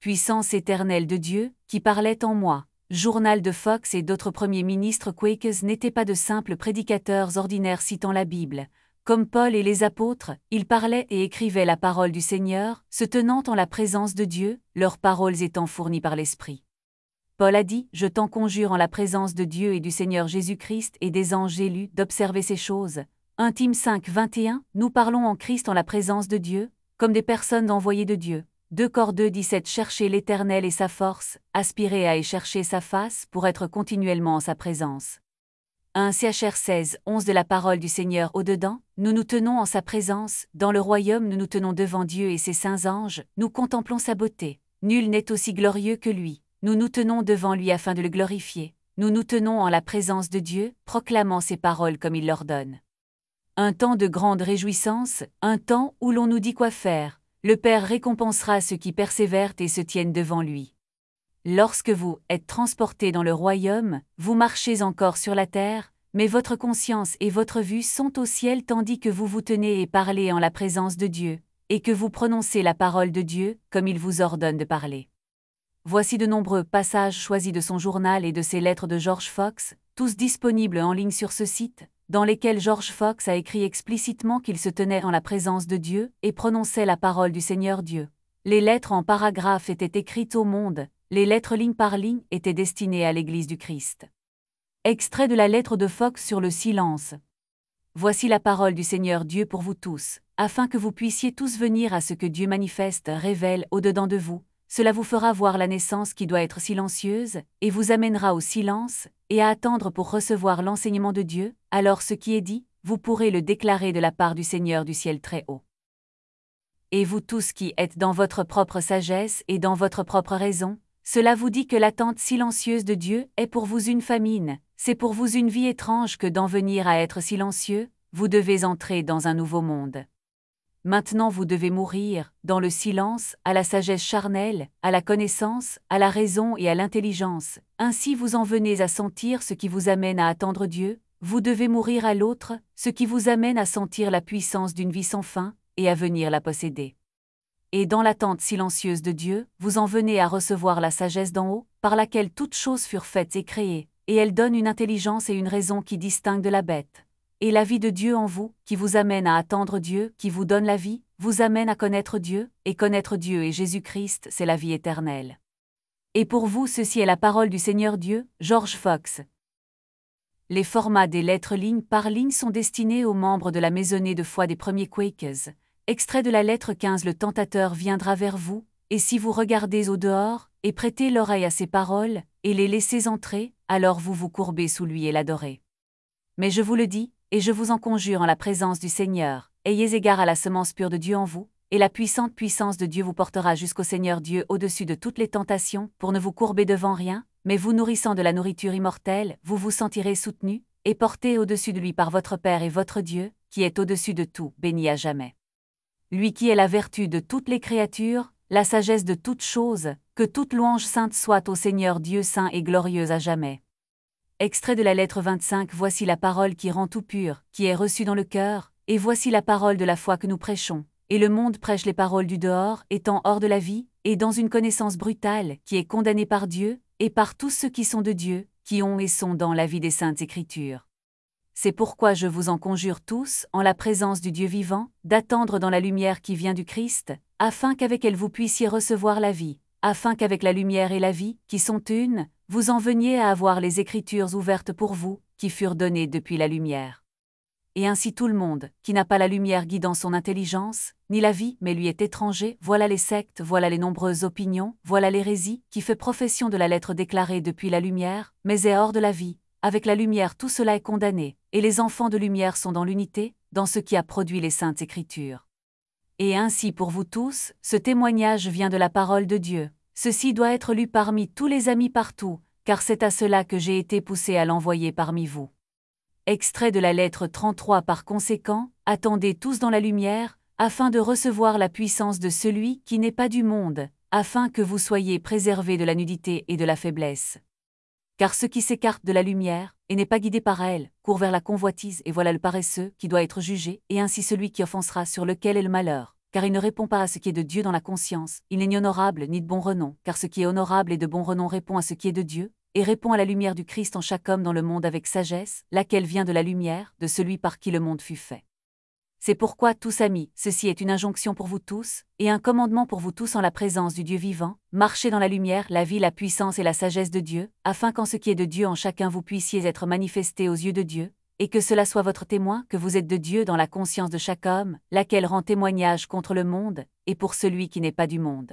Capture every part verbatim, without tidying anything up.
puissance éternelle de Dieu, qui parlait en moi. Journal de Fox et d'autres premiers ministres Quakers n'étaient pas de simples prédicateurs ordinaires citant la Bible. Comme Paul et les apôtres, ils parlaient et écrivaient la parole du Seigneur, se tenant en la présence de Dieu, leurs paroles étant fournies par l'Esprit. Paul a dit « Je t'en conjure en la présence de Dieu et du Seigneur Jésus-Christ et des anges élus d'observer ces choses. » premier Timothée cinq, vingt et un, nous parlons en Christ en la présence de Dieu, comme des personnes envoyées de Dieu. deux Corinthiens deux, dix-sept Cherchez l'Éternel et sa force, aspirez à y chercher sa face pour être continuellement en sa présence. premier Corinthiens seize, onze De la parole du Seigneur au-dedans, nous nous tenons en sa présence, dans le royaume nous nous tenons devant Dieu et ses saints anges, nous contemplons sa beauté. Nul n'est aussi glorieux que lui. Nous nous tenons devant lui afin de le glorifier. Nous nous tenons en la présence de Dieu, proclamant ses paroles comme il l'ordonne. Un temps de grande réjouissance, un temps où l'on nous dit quoi faire. Le Père récompensera ceux qui persévèrent et se tiennent devant lui. Lorsque vous êtes transportés dans le royaume, vous marchez encore sur la terre, mais votre conscience et votre vue sont au ciel tandis que vous vous tenez et parlez en la présence de Dieu, et que vous prononcez la parole de Dieu comme il vous ordonne de parler. Voici de nombreux passages choisis de son journal et de ses lettres de George Fox, tous disponibles en ligne sur ce site, dans lesquels George Fox a écrit explicitement qu'il se tenait en la présence de Dieu et prononçait la parole du Seigneur Dieu. Les lettres en paragraphes étaient écrites au monde, les lettres ligne par ligne étaient destinées à l'Église du Christ. Extrait de la lettre de Fox sur le silence. Voici la parole du Seigneur Dieu pour vous tous, afin que vous puissiez tous venir à ce que Dieu manifeste, révèle au-dedans de vous. Cela vous fera voir la naissance qui doit être silencieuse, et vous amènera au silence, et à attendre pour recevoir l'enseignement de Dieu, alors ce qui est dit, vous pourrez le déclarer de la part du Seigneur du ciel très haut. Et vous tous qui êtes dans votre propre sagesse et dans votre propre raison, cela vous dit que l'attente silencieuse de Dieu est pour vous une famine, c'est pour vous une vie étrange que d'en venir à être silencieux, vous devez entrer dans un nouveau monde. Maintenant vous devez mourir, dans le silence, à la sagesse charnelle, à la connaissance, à la raison et à l'intelligence. Ainsi vous en venez à sentir ce qui vous amène à attendre Dieu, vous devez mourir à l'autre, ce qui vous amène à sentir la puissance d'une vie sans fin, et à venir la posséder. Et dans l'attente silencieuse de Dieu, vous en venez à recevoir la sagesse d'en haut, par laquelle toutes choses furent faites et créées, et elle donne une intelligence et une raison qui distinguent de la bête. Et la vie de Dieu en vous, qui vous amène à attendre Dieu, qui vous donne la vie, vous amène à connaître Dieu, et connaître Dieu et Jésus-Christ, c'est la vie éternelle. Et pour vous ceci est la parole du Seigneur Dieu, George Fox. Les formats des lettres ligne par ligne sont destinés aux membres de la maisonnée de foi des premiers Quakers. Extrait de la lettre quinze Le tentateur viendra vers vous, et si vous regardez au dehors, et prêtez l'oreille à ses paroles, et les laissez entrer, alors vous vous courbez sous lui et l'adorez. Mais je vous le dis, et je vous en conjure en la présence du Seigneur, ayez égard à la semence pure de Dieu en vous, et la puissante puissance de Dieu vous portera jusqu'au Seigneur Dieu au-dessus de toutes les tentations, pour ne vous courber devant rien, mais vous nourrissant de la nourriture immortelle, vous vous sentirez soutenu, et porté au-dessus de lui par votre Père et votre Dieu, qui est au-dessus de tout, béni à jamais. Lui qui est la vertu de toutes les créatures, la sagesse de toutes choses, que toute louange sainte soit au Seigneur Dieu saint et glorieux à jamais. Extrait de la lettre vingt-cinq Voici la parole qui rend tout pur, qui est reçue dans le cœur, et voici la parole de la foi que nous prêchons. Et le monde prêche les paroles du dehors, étant hors de la vie, et dans une connaissance brutale, qui est condamnée par Dieu, et par tous ceux qui sont de Dieu, qui ont et sont dans la vie des saintes Écritures. C'est pourquoi je vous en conjure tous, en la présence du Dieu vivant, d'attendre dans la lumière qui vient du Christ, afin qu'avec elle vous puissiez recevoir la vie, afin qu'avec la lumière et la vie, qui sont une, vous en veniez à avoir les Écritures ouvertes pour vous, qui furent données depuis la lumière. Et ainsi tout le monde, qui n'a pas la lumière guidant son intelligence, ni la vie, mais lui est étranger, voilà les sectes, voilà les nombreuses opinions, voilà l'hérésie, qui fait profession de la lettre déclarée depuis la lumière, mais est hors de la vie. Avec la lumière tout cela est condamné, et les enfants de lumière sont dans l'unité, dans ce qui a produit les saintes Écritures. Et ainsi pour vous tous, ce témoignage vient de la parole de Dieu. Ceci doit être lu parmi tous les amis partout, car c'est à cela que j'ai été poussé à l'envoyer parmi vous. Extrait de la lettre trente-trois Par conséquent, attendez tous dans la lumière, afin de recevoir la puissance de celui qui n'est pas du monde, afin que vous soyez préservés de la nudité et de la faiblesse. Car ce qui s'écarte de la lumière, et n'est pas guidé par elle, court vers la convoitise et voilà le paresseux qui doit être jugé, et ainsi celui qui offensera sur lequel est le malheur. car il ne répond pas à ce qui est de Dieu dans la conscience, il n'est ni honorable ni de bon renom, car ce qui est honorable et de bon renom répond à ce qui est de Dieu, et répond à la lumière du Christ en chaque homme dans le monde avec sagesse, laquelle vient de la lumière, de celui par qui le monde fut fait. C'est pourquoi, tous amis, ceci est une injonction pour vous tous, et un commandement pour vous tous en la présence du Dieu vivant, marchez dans la lumière, la vie, la puissance et la sagesse de Dieu, afin qu'en ce qui est de Dieu en chacun vous puissiez être manifestés aux yeux de Dieu, et que cela soit votre témoin que vous êtes de Dieu dans la conscience de chaque homme, laquelle rend témoignage contre le monde, et pour celui qui n'est pas du monde.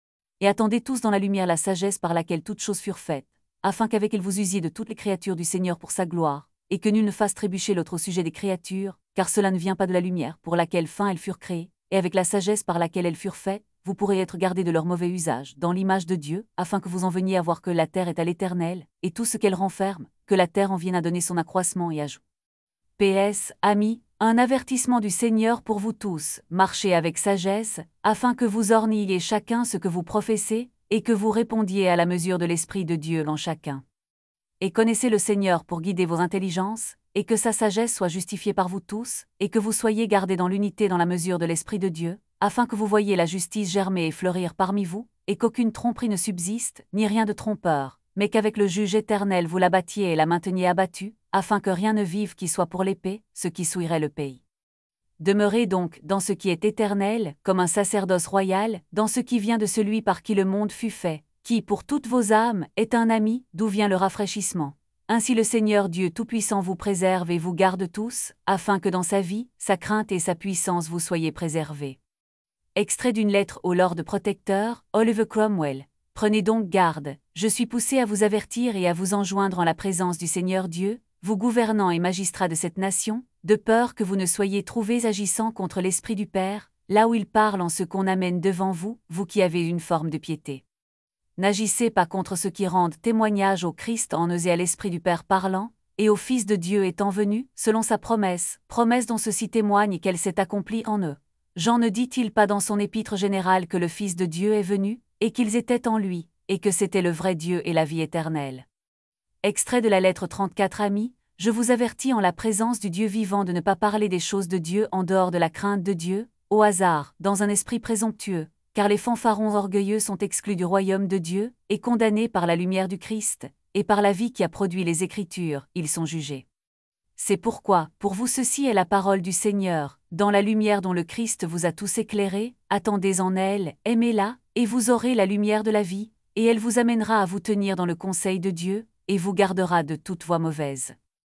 Et attendez tous dans la lumière la sagesse par laquelle toutes choses furent faites, afin qu'avec elle vous usiez de toutes les créatures du Seigneur pour sa gloire, et que nul ne fasse trébucher l'autre au sujet des créatures, car cela ne vient pas de la lumière pour laquelle fin elles furent créées, et avec la sagesse par laquelle elles furent faites, vous pourrez être gardés de leur mauvais usage dans l'image de Dieu, afin que vous en veniez à voir que la terre est à l'Éternel, et tout ce qu'elle renferme, que la terre en vienne à donner son accroissement et ajout. P S, amis, un avertissement du Seigneur pour vous tous, marchez avec sagesse, afin que vous orniez chacun ce que vous professez, et que vous répondiez à la mesure de l'Esprit de Dieu en chacun. Et connaissez le Seigneur pour guider vos intelligences, et que sa sagesse soit justifiée par vous tous, et que vous soyez gardés dans l'unité dans la mesure de l'Esprit de Dieu, afin que vous voyiez la justice germer et fleurir parmi vous, et qu'aucune tromperie ne subsiste, ni rien de trompeur, mais qu'avec le juge éternel vous la battiez et la mainteniez abattue, afin que rien ne vive qui soit pour l'épée, ce qui souillerait le pays. Demeurez donc dans ce qui est éternel, comme un sacerdoce royal, dans ce qui vient de celui par qui le monde fut fait, qui, pour toutes vos âmes, est un ami, d'où vient le rafraîchissement. Ainsi le Seigneur Dieu Tout-Puissant vous préserve et vous garde tous, afin que dans sa vie, sa crainte et sa puissance vous soyez préservés. Extrait d'une lettre au Lord Protecteur, Oliver Cromwell. Prenez donc garde, je suis poussé à vous avertir et à vous enjoindre en la présence du Seigneur Dieu, vous gouvernants et magistrats de cette nation, de peur que vous ne soyez trouvés agissant contre l'Esprit du Père, là où il parle en ce qu'on amène devant vous, vous qui avez une forme de piété. N'agissez pas contre ceux qui rendent témoignage au Christ en eux et à l'Esprit du Père parlant, et au Fils de Dieu étant venu, selon sa promesse, promesse dont ceci témoigne qu'elle s'est accomplie en eux. Jean ne dit-il pas dans son épître générale que le Fils de Dieu est venu, et qu'ils étaient en lui, et que c'était le vrai Dieu et la vie éternelle. Extrait de la lettre trente-quatre Amis, je vous avertis en la présence du Dieu vivant de ne pas parler des choses de Dieu en dehors de la crainte de Dieu, au hasard, dans un esprit présomptueux, car les fanfarons orgueilleux sont exclus du royaume de Dieu, et condamnés par la lumière du Christ, et par la vie qui a produit les Écritures, ils sont jugés. C'est pourquoi, pour vous ceci est la parole du Seigneur, dans la lumière dont le Christ vous a tous éclairés, attendez en elle, aimez-la, et vous aurez la lumière de la vie, et elle vous amènera à vous tenir dans le conseil de Dieu, et vous gardera de toute voie mauvaise.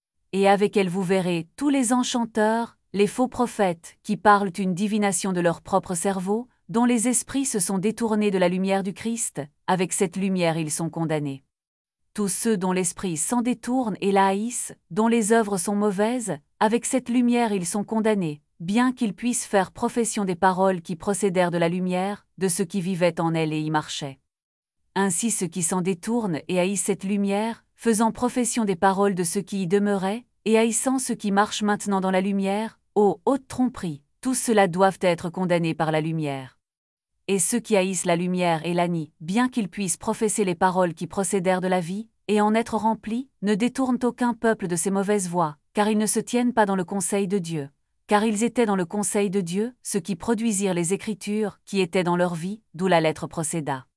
Et avec elle vous verrez tous les enchanteurs, les faux prophètes, qui parlent une divination de leur propre cerveau, dont les esprits se sont détournés de la lumière du Christ, avec cette lumière ils sont condamnés. Tous ceux dont l'esprit s'en détourne et la haïssent, dont les œuvres sont mauvaises, avec cette lumière ils sont condamnés, bien qu'ils puissent faire profession des paroles qui procédèrent de la lumière, de ceux qui vivaient en elle et y marchaient. Ainsi ceux qui s'en détournent et haïssent cette lumière, faisant profession des paroles de ceux qui y demeuraient, et haïssant ceux qui marchent maintenant dans la lumière, ô haute tromperie, tous ceux-là doivent être condamnés par la lumière. Et ceux qui haïssent la lumière et la nient, bien qu'ils puissent professer les paroles qui procédèrent de la vie, et en être remplis, ne détournent aucun peuple de ces mauvaises voies, car ils ne se tiennent pas dans le conseil de Dieu. Car ils étaient dans le conseil de Dieu, ceux qui produisirent les Écritures, qui étaient dans leur vie, d'où la lettre procéda.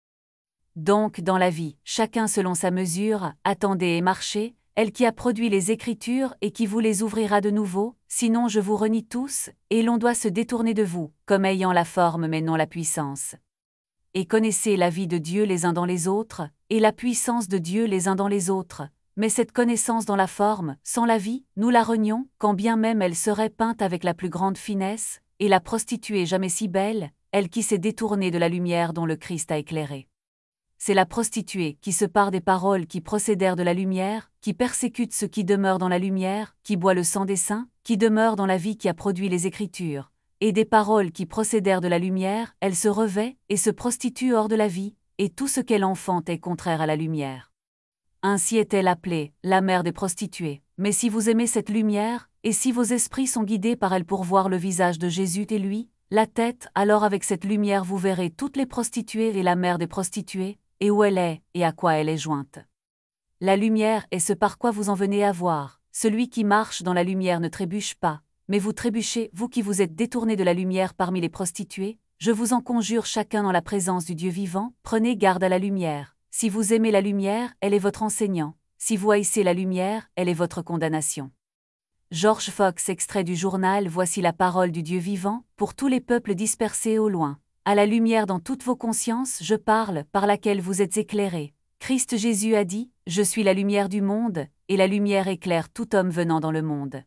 Donc dans la vie, chacun selon sa mesure, attendez et marchez, elle qui a produit les Écritures et qui vous les ouvrira de nouveau, sinon je vous renie tous, et l'on doit se détourner de vous, comme ayant la forme mais non la puissance. Et connaissez la vie de Dieu les uns dans les autres, et la puissance de Dieu les uns dans les autres, mais cette connaissance dans la forme, sans la vie, nous la renions, quand bien même elle serait peinte avec la plus grande finesse, et la prostituée jamais si belle, elle qui s'est détournée de la lumière dont le Christ a éclairé. C'est la prostituée qui se pare des paroles qui procédèrent de la lumière, qui persécute ceux qui demeurent dans la lumière, qui boit le sang des saints, qui demeure dans la vie qui a produit les Écritures, et des paroles qui procédèrent de la lumière, elle se revêt et se prostitue hors de la vie, et tout ce qu'elle enfante est contraire à la lumière. Ainsi est-elle appelée, la mère des prostituées. Mais si vous aimez cette lumière, et si vos esprits sont guidés par elle pour voir le visage de Jésus et lui, la tête, alors avec cette lumière vous verrez toutes les prostituées et la mère des prostituées, et où elle est, et à quoi elle est jointe. La lumière est ce par quoi vous en venez à voir, celui qui marche dans la lumière ne trébuche pas, mais vous trébuchez, vous qui vous êtes détournés de la lumière parmi les prostituées, je vous en conjure chacun dans la présence du Dieu vivant, prenez garde à la lumière. Si vous aimez la lumière, elle est votre enseignant. Si vous haïssez la lumière, elle est votre condamnation. George Fox, extrait du journal Voici la parole du Dieu vivant, pour tous les peuples dispersés au loin. À la lumière dans toutes vos consciences, je parle, par laquelle vous êtes éclairés. Christ Jésus a dit, je suis la lumière du monde, et la lumière éclaire tout homme venant dans le monde.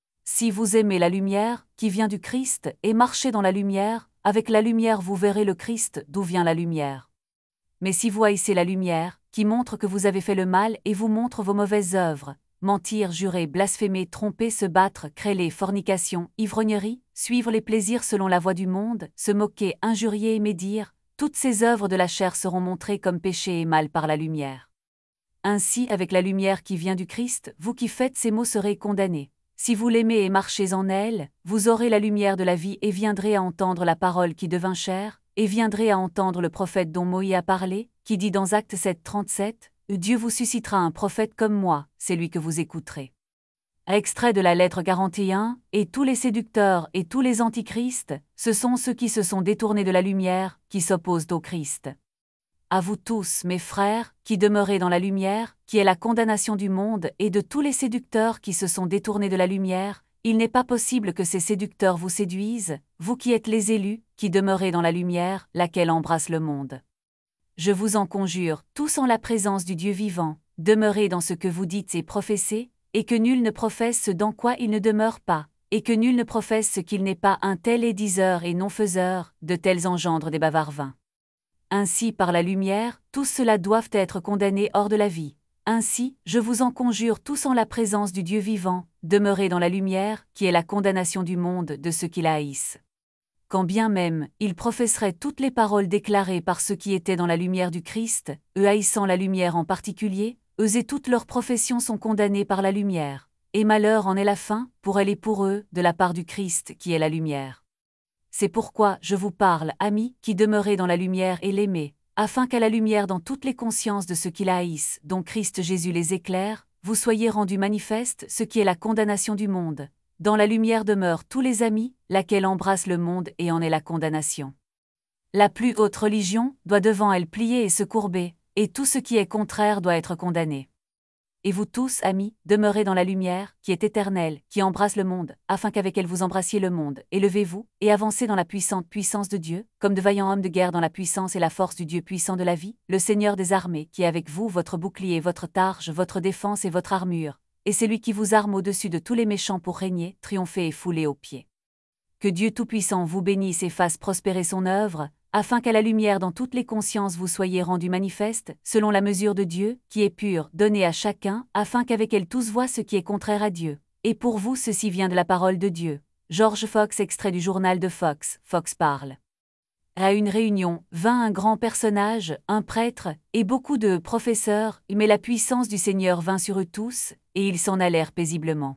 Si vous aimez la lumière, qui vient du Christ, et marchez dans la lumière, avec la lumière vous verrez le Christ, d'où vient la lumière. Mais si vous haïssez la lumière, qui montre que vous avez fait le mal et vous montre vos mauvaises œuvres, mentir, jurer, blasphémer, tromper, se battre, créer, fornication, ivrognerie, suivre les plaisirs selon la voie du monde, se moquer, injurier et médire, toutes ces œuvres de la chair seront montrées comme péché et mal par la lumière. Ainsi, avec la lumière qui vient du Christ, vous qui faites ces mots serez condamnés. Si vous l'aimez et marchez en elle, vous aurez la lumière de la vie et viendrez à entendre la parole qui devint chair, et viendrez à entendre le prophète dont Moïse a parlé, qui dit dans Actes sept trente-sept, « Dieu vous suscitera un prophète comme moi, c'est lui que vous écouterez. » Extrait de la lettre quarante et un, « Et tous les séducteurs et tous les antichrists, ce sont ceux qui se sont détournés de la lumière, qui s'opposent au Christ. » À vous tous, mes frères, qui demeurez dans la lumière, qui est la condamnation du monde, et de tous les séducteurs qui se sont détournés de la lumière, il n'est pas possible que ces séducteurs vous séduisent, vous qui êtes les élus, qui demeurez dans la lumière, laquelle embrasse le monde. Je vous en conjure, tous en la présence du Dieu vivant, demeurez dans ce que vous dites et professez, et que nul ne professe ce dans quoi il ne demeure pas, et que nul ne professe ce qu'il n'est pas. Un tel est diseur et non-faiseur, de tels engendrent des bavards vains. Ainsi par la lumière, tous ceux-là doivent être condamnés hors de la vie. Ainsi, je vous en conjure tous en la présence du Dieu vivant, demeurez dans la lumière, qui est la condamnation du monde de ceux qui la haïssent. Quand bien même, ils professeraient toutes les paroles déclarées par ceux qui étaient dans la lumière du Christ, eux haïssant la lumière en particulier, eux et toutes leurs professions sont condamnées par la lumière. Et malheur en est la fin, pour elle et pour eux, de la part du Christ qui est la lumière. C'est pourquoi je vous parle, amis, qui demeurez dans la lumière et l'aimez, afin qu'à la lumière dans toutes les consciences de ceux qui la haïssent, dont Christ Jésus les éclaire, vous soyez rendus manifestes ce qui est la condamnation du monde. Dans la lumière demeurent tous les amis, laquelle embrasse le monde et en est la condamnation. La plus haute religion doit devant elle plier et se courber, et tout ce qui est contraire doit être condamné. Et vous tous, amis, demeurez dans la lumière, qui est éternelle, qui embrasse le monde, afin qu'avec elle vous embrassiez le monde. Élevez-vous, et avancez dans la puissante puissance de Dieu, comme de vaillants hommes de guerre dans la puissance et la force du Dieu puissant de la vie, le Seigneur des armées, qui est avec vous votre bouclier, votre targe, votre défense et votre armure. Et c'est lui qui vous arme au-dessus de tous les méchants pour régner, triompher et fouler aux pieds. Que Dieu Tout-Puissant vous bénisse et fasse prospérer son œuvre, afin qu'à la lumière dans toutes les consciences vous soyez rendus manifestes, selon la mesure de Dieu, qui est pure, donnée à chacun, afin qu'avec elle tous voient ce qui est contraire à Dieu. Et pour vous ceci vient de la parole de Dieu. George Fox, extrait du journal de Fox, Fox parle. À une réunion, vint un grand personnage, un prêtre, et beaucoup de professeurs, mais la puissance du Seigneur vint sur eux tous, et ils s'en allèrent paisiblement.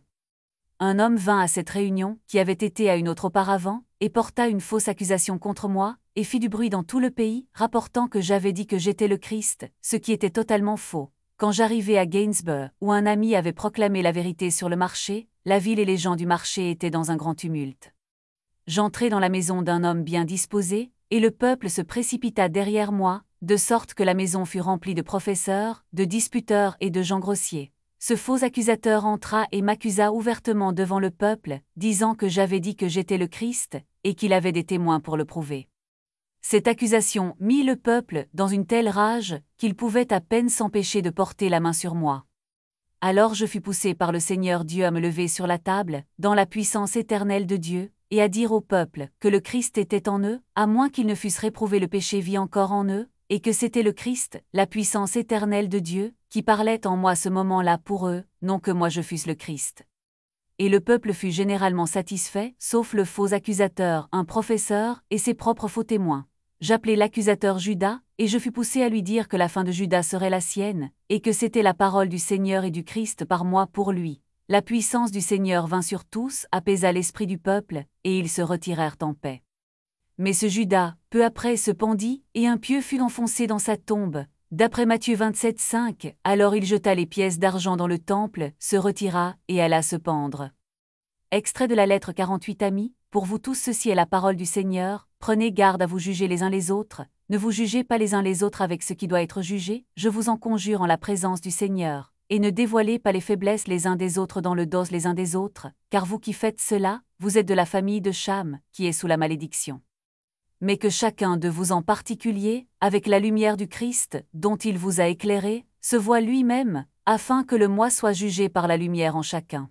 Un homme vint à cette réunion, qui avait été à une autre auparavant, et porta une fausse accusation contre moi, et fit du bruit dans tout le pays, rapportant que j'avais dit que j'étais le Christ, ce qui était totalement faux. Quand j'arrivai à Gainsborough, où un ami avait proclamé la vérité sur le marché, la ville et les gens du marché étaient dans un grand tumulte. J'entrai dans la maison d'un homme bien disposé, et le peuple se précipita derrière moi, de sorte que la maison fut remplie de professeurs, de disputeurs et de gens grossiers. Ce faux accusateur entra et m'accusa ouvertement devant le peuple, disant que j'avais dit que j'étais le Christ, et qu'il avait des témoins pour le prouver. Cette accusation mit le peuple dans une telle rage, qu'il pouvait à peine s'empêcher de porter la main sur moi. Alors je fus poussé par le Seigneur Dieu à me lever sur la table, dans la puissance éternelle de Dieu, et à dire au peuple que le Christ était en eux, à moins qu'ils ne fussent réprouvés, le péché vit encore en eux, et que c'était le Christ, la puissance éternelle de Dieu, qui parlait en moi ce moment-là pour eux, non que moi je fusse le Christ. Et le peuple fut généralement satisfait, sauf le faux accusateur, un professeur, et ses propres faux témoins. J'appelai l'accusateur Judas, et je fus poussé à lui dire que la fin de Judas serait la sienne, et que c'était la parole du Seigneur et du Christ par moi pour lui. La puissance du Seigneur vint sur tous, apaisa l'esprit du peuple, et ils se retirèrent en paix. Mais ce Judas, peu après, se pendit, et un pieu fut enfoncé dans sa tombe. D'après Matthieu vingt-sept cinq, alors il jeta les pièces d'argent dans le temple, se retira, et alla se pendre. Extrait de la lettre quarante-huit. Amis, pour vous tous ceci est la parole du Seigneur, prenez garde à vous juger les uns les autres, ne vous jugez pas les uns les autres avec ce qui doit être jugé, je vous en conjure en la présence du Seigneur, et ne dévoilez pas les faiblesses les uns des autres dans le dos les uns des autres, car vous qui faites cela, vous êtes de la famille de Cham, qui est sous la malédiction. Mais que chacun de vous en particulier, avec la lumière du Christ, dont il vous a éclairé, se voie lui-même, afin que le moi soit jugé par la lumière en chacun.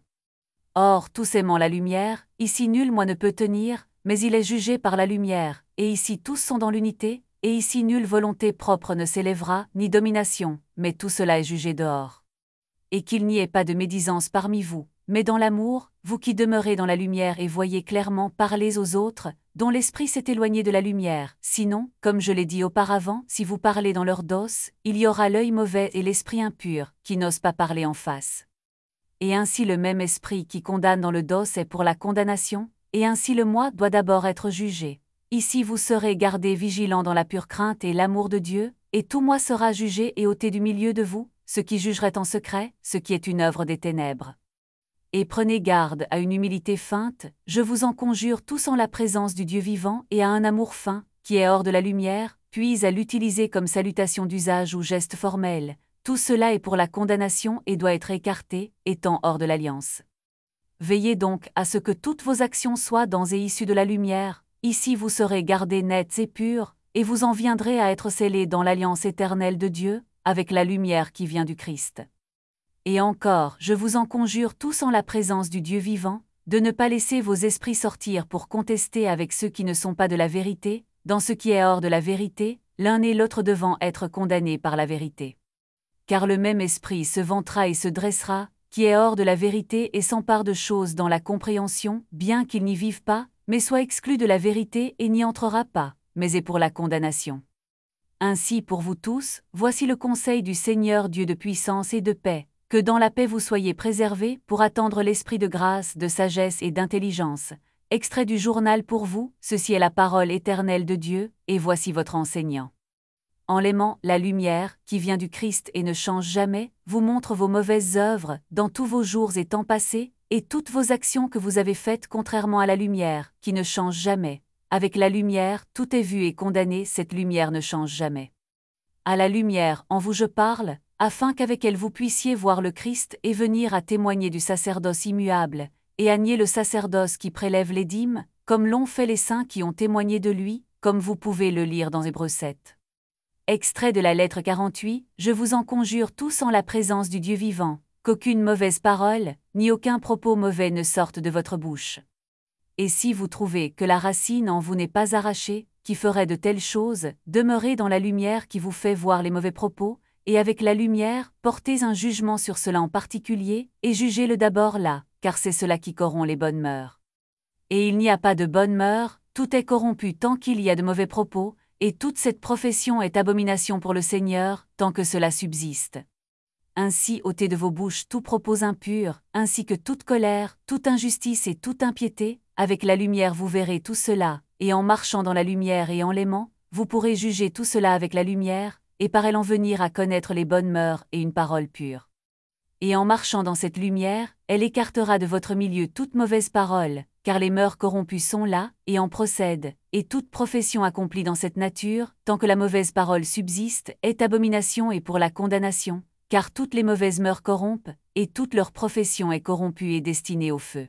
Or, tous aimant la lumière, ici nul moi ne peut tenir, mais il est jugé par la lumière, et ici tous sont dans l'unité, et ici nulle volonté propre ne s'élèvera, ni domination, mais tout cela est jugé dehors. Et qu'il n'y ait pas de médisance parmi vous, mais dans l'amour, vous qui demeurez dans la lumière et voyez clairement, parlez aux autres, dont l'esprit s'est éloigné de la lumière, sinon, comme je l'ai dit auparavant, si vous parlez dans leur dos, il y aura l'œil mauvais et l'esprit impur, qui n'ose pas parler en face. Et ainsi le même esprit qui condamne dans le dos est pour la condamnation, et ainsi le moi doit d'abord être jugé. Ici vous serez gardés vigilants dans la pure crainte et l'amour de Dieu, et tout moi sera jugé et ôté du milieu de vous, ce qui jugerait en secret, ce qui est une œuvre des ténèbres. Et prenez garde à une humilité feinte, je vous en conjure tous en la présence du Dieu vivant et à un amour fin, qui est hors de la lumière, puis à l'utiliser comme salutation d'usage ou geste formel. Tout cela est pour la condamnation et doit être écarté, étant hors de l'alliance. Veillez donc à ce que toutes vos actions soient dans et issues de la lumière, ici vous serez gardés nets et purs, et vous en viendrez à être scellés dans l'alliance éternelle de Dieu, avec la lumière qui vient du Christ. Et encore, je vous en conjure tous en la présence du Dieu vivant, de ne pas laisser vos esprits sortir pour contester avec ceux qui ne sont pas de la vérité, dans ce qui est hors de la vérité, l'un et l'autre devant être condamnés par la vérité. Car le même esprit se vantera et se dressera, qui est hors de la vérité et s'empare de choses dans la compréhension, bien qu'il n'y vive pas, mais soit exclu de la vérité et n'y entrera pas, mais est pour la condamnation. Ainsi pour vous tous, voici le conseil du Seigneur Dieu de puissance et de paix, que dans la paix vous soyez préservés pour attendre l'esprit de grâce, de sagesse et d'intelligence. Extrait du journal pour vous, ceci est la parole éternelle de Dieu, et voici votre enseignant. En l'aimant, la lumière, qui vient du Christ et ne change jamais, vous montre vos mauvaises œuvres, dans tous vos jours et temps passés, et toutes vos actions que vous avez faites contrairement à la lumière, qui ne change jamais. Avec la lumière, tout est vu et condamné, cette lumière ne change jamais. À la lumière, en vous je parle, afin qu'avec elle vous puissiez voir le Christ et venir à témoigner du sacerdoce immuable, et à nier le sacerdoce qui prélève les dîmes, comme l'ont fait les saints qui ont témoigné de lui, comme vous pouvez le lire dans Hébreux sept. Extrait de la lettre quarante-huit, je vous en conjure tous en la présence du Dieu vivant, qu'aucune mauvaise parole, ni aucun propos mauvais ne sorte de votre bouche. Et si vous trouvez que la racine en vous n'est pas arrachée, qui ferait de telles choses, demeurez dans la lumière qui vous fait voir les mauvais propos, et avec la lumière, portez un jugement sur cela en particulier, et jugez-le d'abord là, car c'est cela qui corrompt les bonnes mœurs. Et il n'y a pas de bonnes mœurs, tout est corrompu tant qu'il y a de mauvais propos, et toute cette profession est abomination pour le Seigneur, tant que cela subsiste. Ainsi ôtez de vos bouches tout propos impur, ainsi que toute colère, toute injustice et toute impiété, avec la lumière vous verrez tout cela, et en marchant dans la lumière et en l'aimant, vous pourrez juger tout cela avec la lumière, et par elle en venir à connaître les bonnes mœurs et une parole pure. Et en marchant dans cette lumière, elle écartera de votre milieu toute mauvaise parole, car les mœurs corrompues sont là, et en procèdent, et toute profession accomplie dans cette nature, tant que la mauvaise parole subsiste, est abomination et pour la condamnation, car toutes les mauvaises mœurs corrompent, et toute leur profession est corrompue et destinée au feu.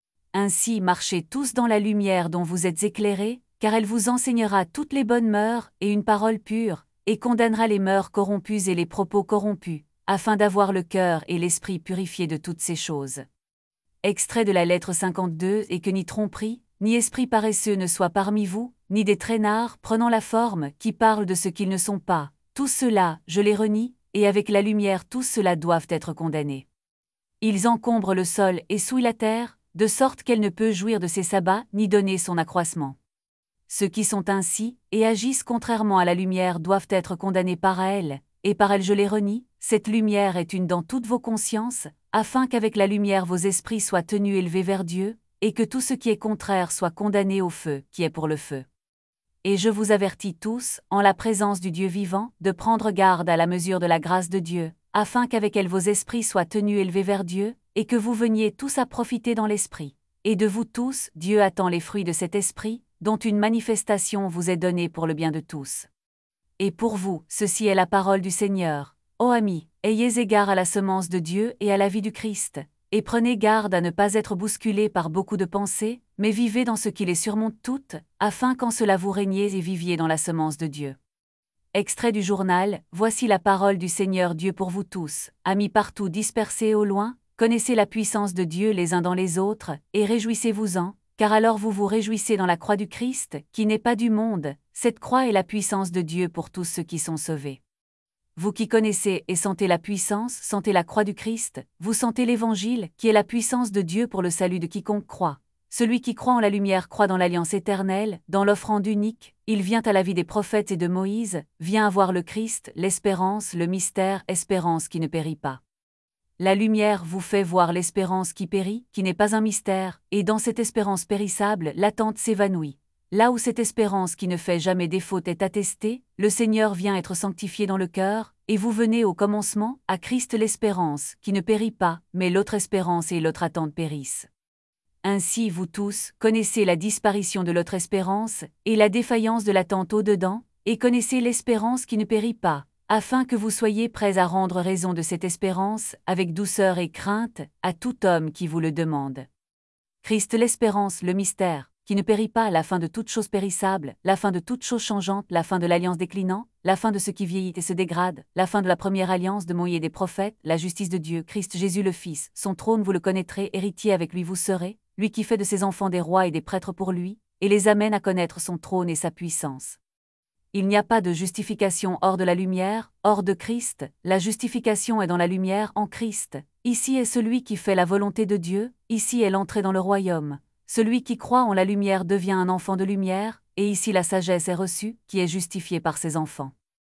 Ainsi marchez tous dans la lumière dont vous êtes éclairés, car elle vous enseignera toutes les bonnes mœurs et une parole pure, et condamnera les mœurs corrompues et les propos corrompus, afin d'avoir le cœur et l'esprit purifiés de toutes ces choses. Extrait de la lettre cinquante-deux, et que ni tromperie, ni esprit paresseux ne soit parmi vous, ni des traînards prenant la forme, qui parlent de ce qu'ils ne sont pas. Tous ceux-là, je les renie, et avec la lumière tous ceux-là doivent être condamnés. Ils encombrent le sol et souillent la terre, de sorte qu'elle ne peut jouir de ses sabbats ni donner son accroissement. Ceux qui sont ainsi, et agissent contrairement à la lumière doivent être condamnés par elle, et par elle je les renie, cette lumière est une dans toutes vos consciences, afin qu'avec la lumière vos esprits soient tenus élevés vers Dieu, et que tout ce qui est contraire soit condamné au feu, qui est pour le feu. Et je vous avertis tous, en la présence du Dieu vivant, de prendre garde à la mesure de la grâce de Dieu, afin qu'avec elle vos esprits soient tenus élevés vers Dieu, et que vous veniez tous à profiter dans l'esprit. et de vous tous, Dieu attend les fruits de cet esprit, dont une manifestation vous est donnée pour le bien de tous. Et pour vous, ceci est la parole du Seigneur. Ô amis, ayez égard à la semence de Dieu et à la vie du Christ, et prenez garde à ne pas être bousculés par beaucoup de pensées, mais vivez dans ce qui les surmonte toutes, afin qu'en cela vous régniez et viviez dans la semence de Dieu. Extrait du journal, voici la parole du Seigneur Dieu pour vous tous, amis partout dispersés au loin, connaissez la puissance de Dieu les uns dans les autres, et réjouissez-vous-en, car alors vous vous réjouissez dans la croix du Christ, qui n'est pas du monde, cette croix est la puissance de Dieu pour tous ceux qui sont sauvés. Vous qui connaissez et sentez la puissance, sentez la croix du Christ, vous sentez l'Évangile, qui est la puissance de Dieu pour le salut de quiconque croit. Celui qui croit en la lumière croit dans l'alliance éternelle, dans l'offrande unique, il vient à la vie des prophètes et de Moïse, vient avoir le Christ, l'espérance, le mystère, espérance qui ne périt pas. La lumière vous fait voir l'espérance qui périt, qui n'est pas un mystère, et dans cette espérance périssable, l'attente s'évanouit. Là où cette espérance qui ne fait jamais défaut est attestée, le Seigneur vient être sanctifié dans le cœur, et vous venez au commencement, à Christ l'espérance, qui ne périt pas, mais l'autre espérance et l'autre attente périssent. Ainsi vous tous, connaissez la disparition de l'autre espérance, et la défaillance de l'attente au-dedans, et connaissez l'espérance qui ne périt pas, afin que vous soyez prêts à rendre raison de cette espérance, avec douceur et crainte, à tout homme qui vous le demande. Christ l'espérance, le mystère, qui ne périt pas, la fin de toute chose périssable, la fin de toute chose changeante, la fin de l'alliance déclinant, la fin de ce qui vieillit et se dégrade, la fin de la première alliance de Moïse et des prophètes, la justice de Dieu, Christ Jésus le Fils, son trône vous le connaîtrez, héritier avec lui vous serez, lui qui fait de ses enfants des rois et des prêtres pour lui, et les amène à connaître son trône et sa puissance. Il n'y a pas de justification hors de la lumière, hors de Christ, la justification est dans la lumière, en Christ. Ici est celui qui fait la volonté de Dieu, ici est l'entrée dans le royaume. Celui qui croit en la lumière devient un enfant de lumière, et ici la sagesse est reçue, qui est justifiée par ses enfants.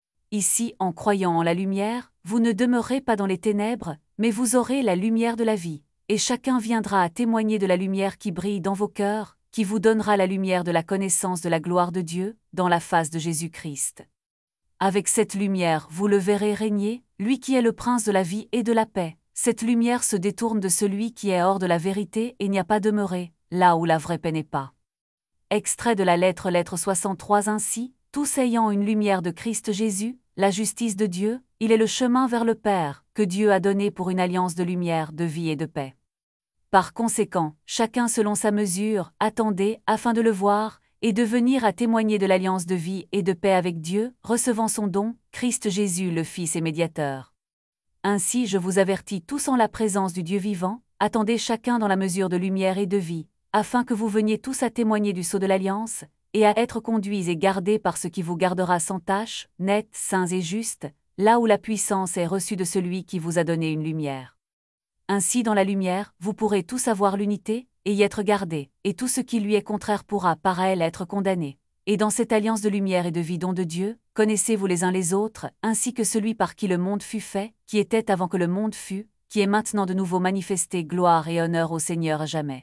Ici, en croyant en la lumière, vous ne demeurez pas dans les ténèbres, mais vous aurez la lumière de la vie, et chacun viendra à témoigner de la lumière qui brille dans vos cœurs, qui vous donnera la lumière de la connaissance de la gloire de Dieu, dans la face de Jésus-Christ. Avec cette lumière vous le verrez régner, lui qui est le prince de la vie et de la paix. Cette lumière se détourne de celui qui est hors de la vérité et n'y a pas demeuré, là où la vraie paix n'est pas. Extrait de la lettre lettre soixante-trois ainsi, tous ayant une lumière de Christ Jésus, la justice de Dieu, il est le chemin vers le Père, que Dieu a donné pour une alliance de lumière, de vie et de paix. Par conséquent, chacun selon sa mesure, attendez, afin de le voir, et de venir à témoigner de l'alliance de vie et de paix avec Dieu, recevant son don, Christ Jésus le Fils et médiateur. Ainsi je vous avertis tous en la présence du Dieu vivant, attendez chacun dans la mesure de lumière et de vie, afin que vous veniez tous à témoigner du sceau de l'alliance, et à être conduits et gardés par ce qui vous gardera sans tache, nets, saints et justes, là où la puissance est reçue de celui qui vous a donné une lumière. Ainsi dans la lumière, vous pourrez tous avoir l'unité, et y être gardés, et tout ce qui lui est contraire pourra par elle être condamné. Et dans cette alliance de lumière et de vie don de Dieu, connaissez-vous les uns les autres, ainsi que celui par qui le monde fut fait, qui était avant que le monde fût, qui est maintenant de nouveau manifesté gloire et honneur au Seigneur à jamais.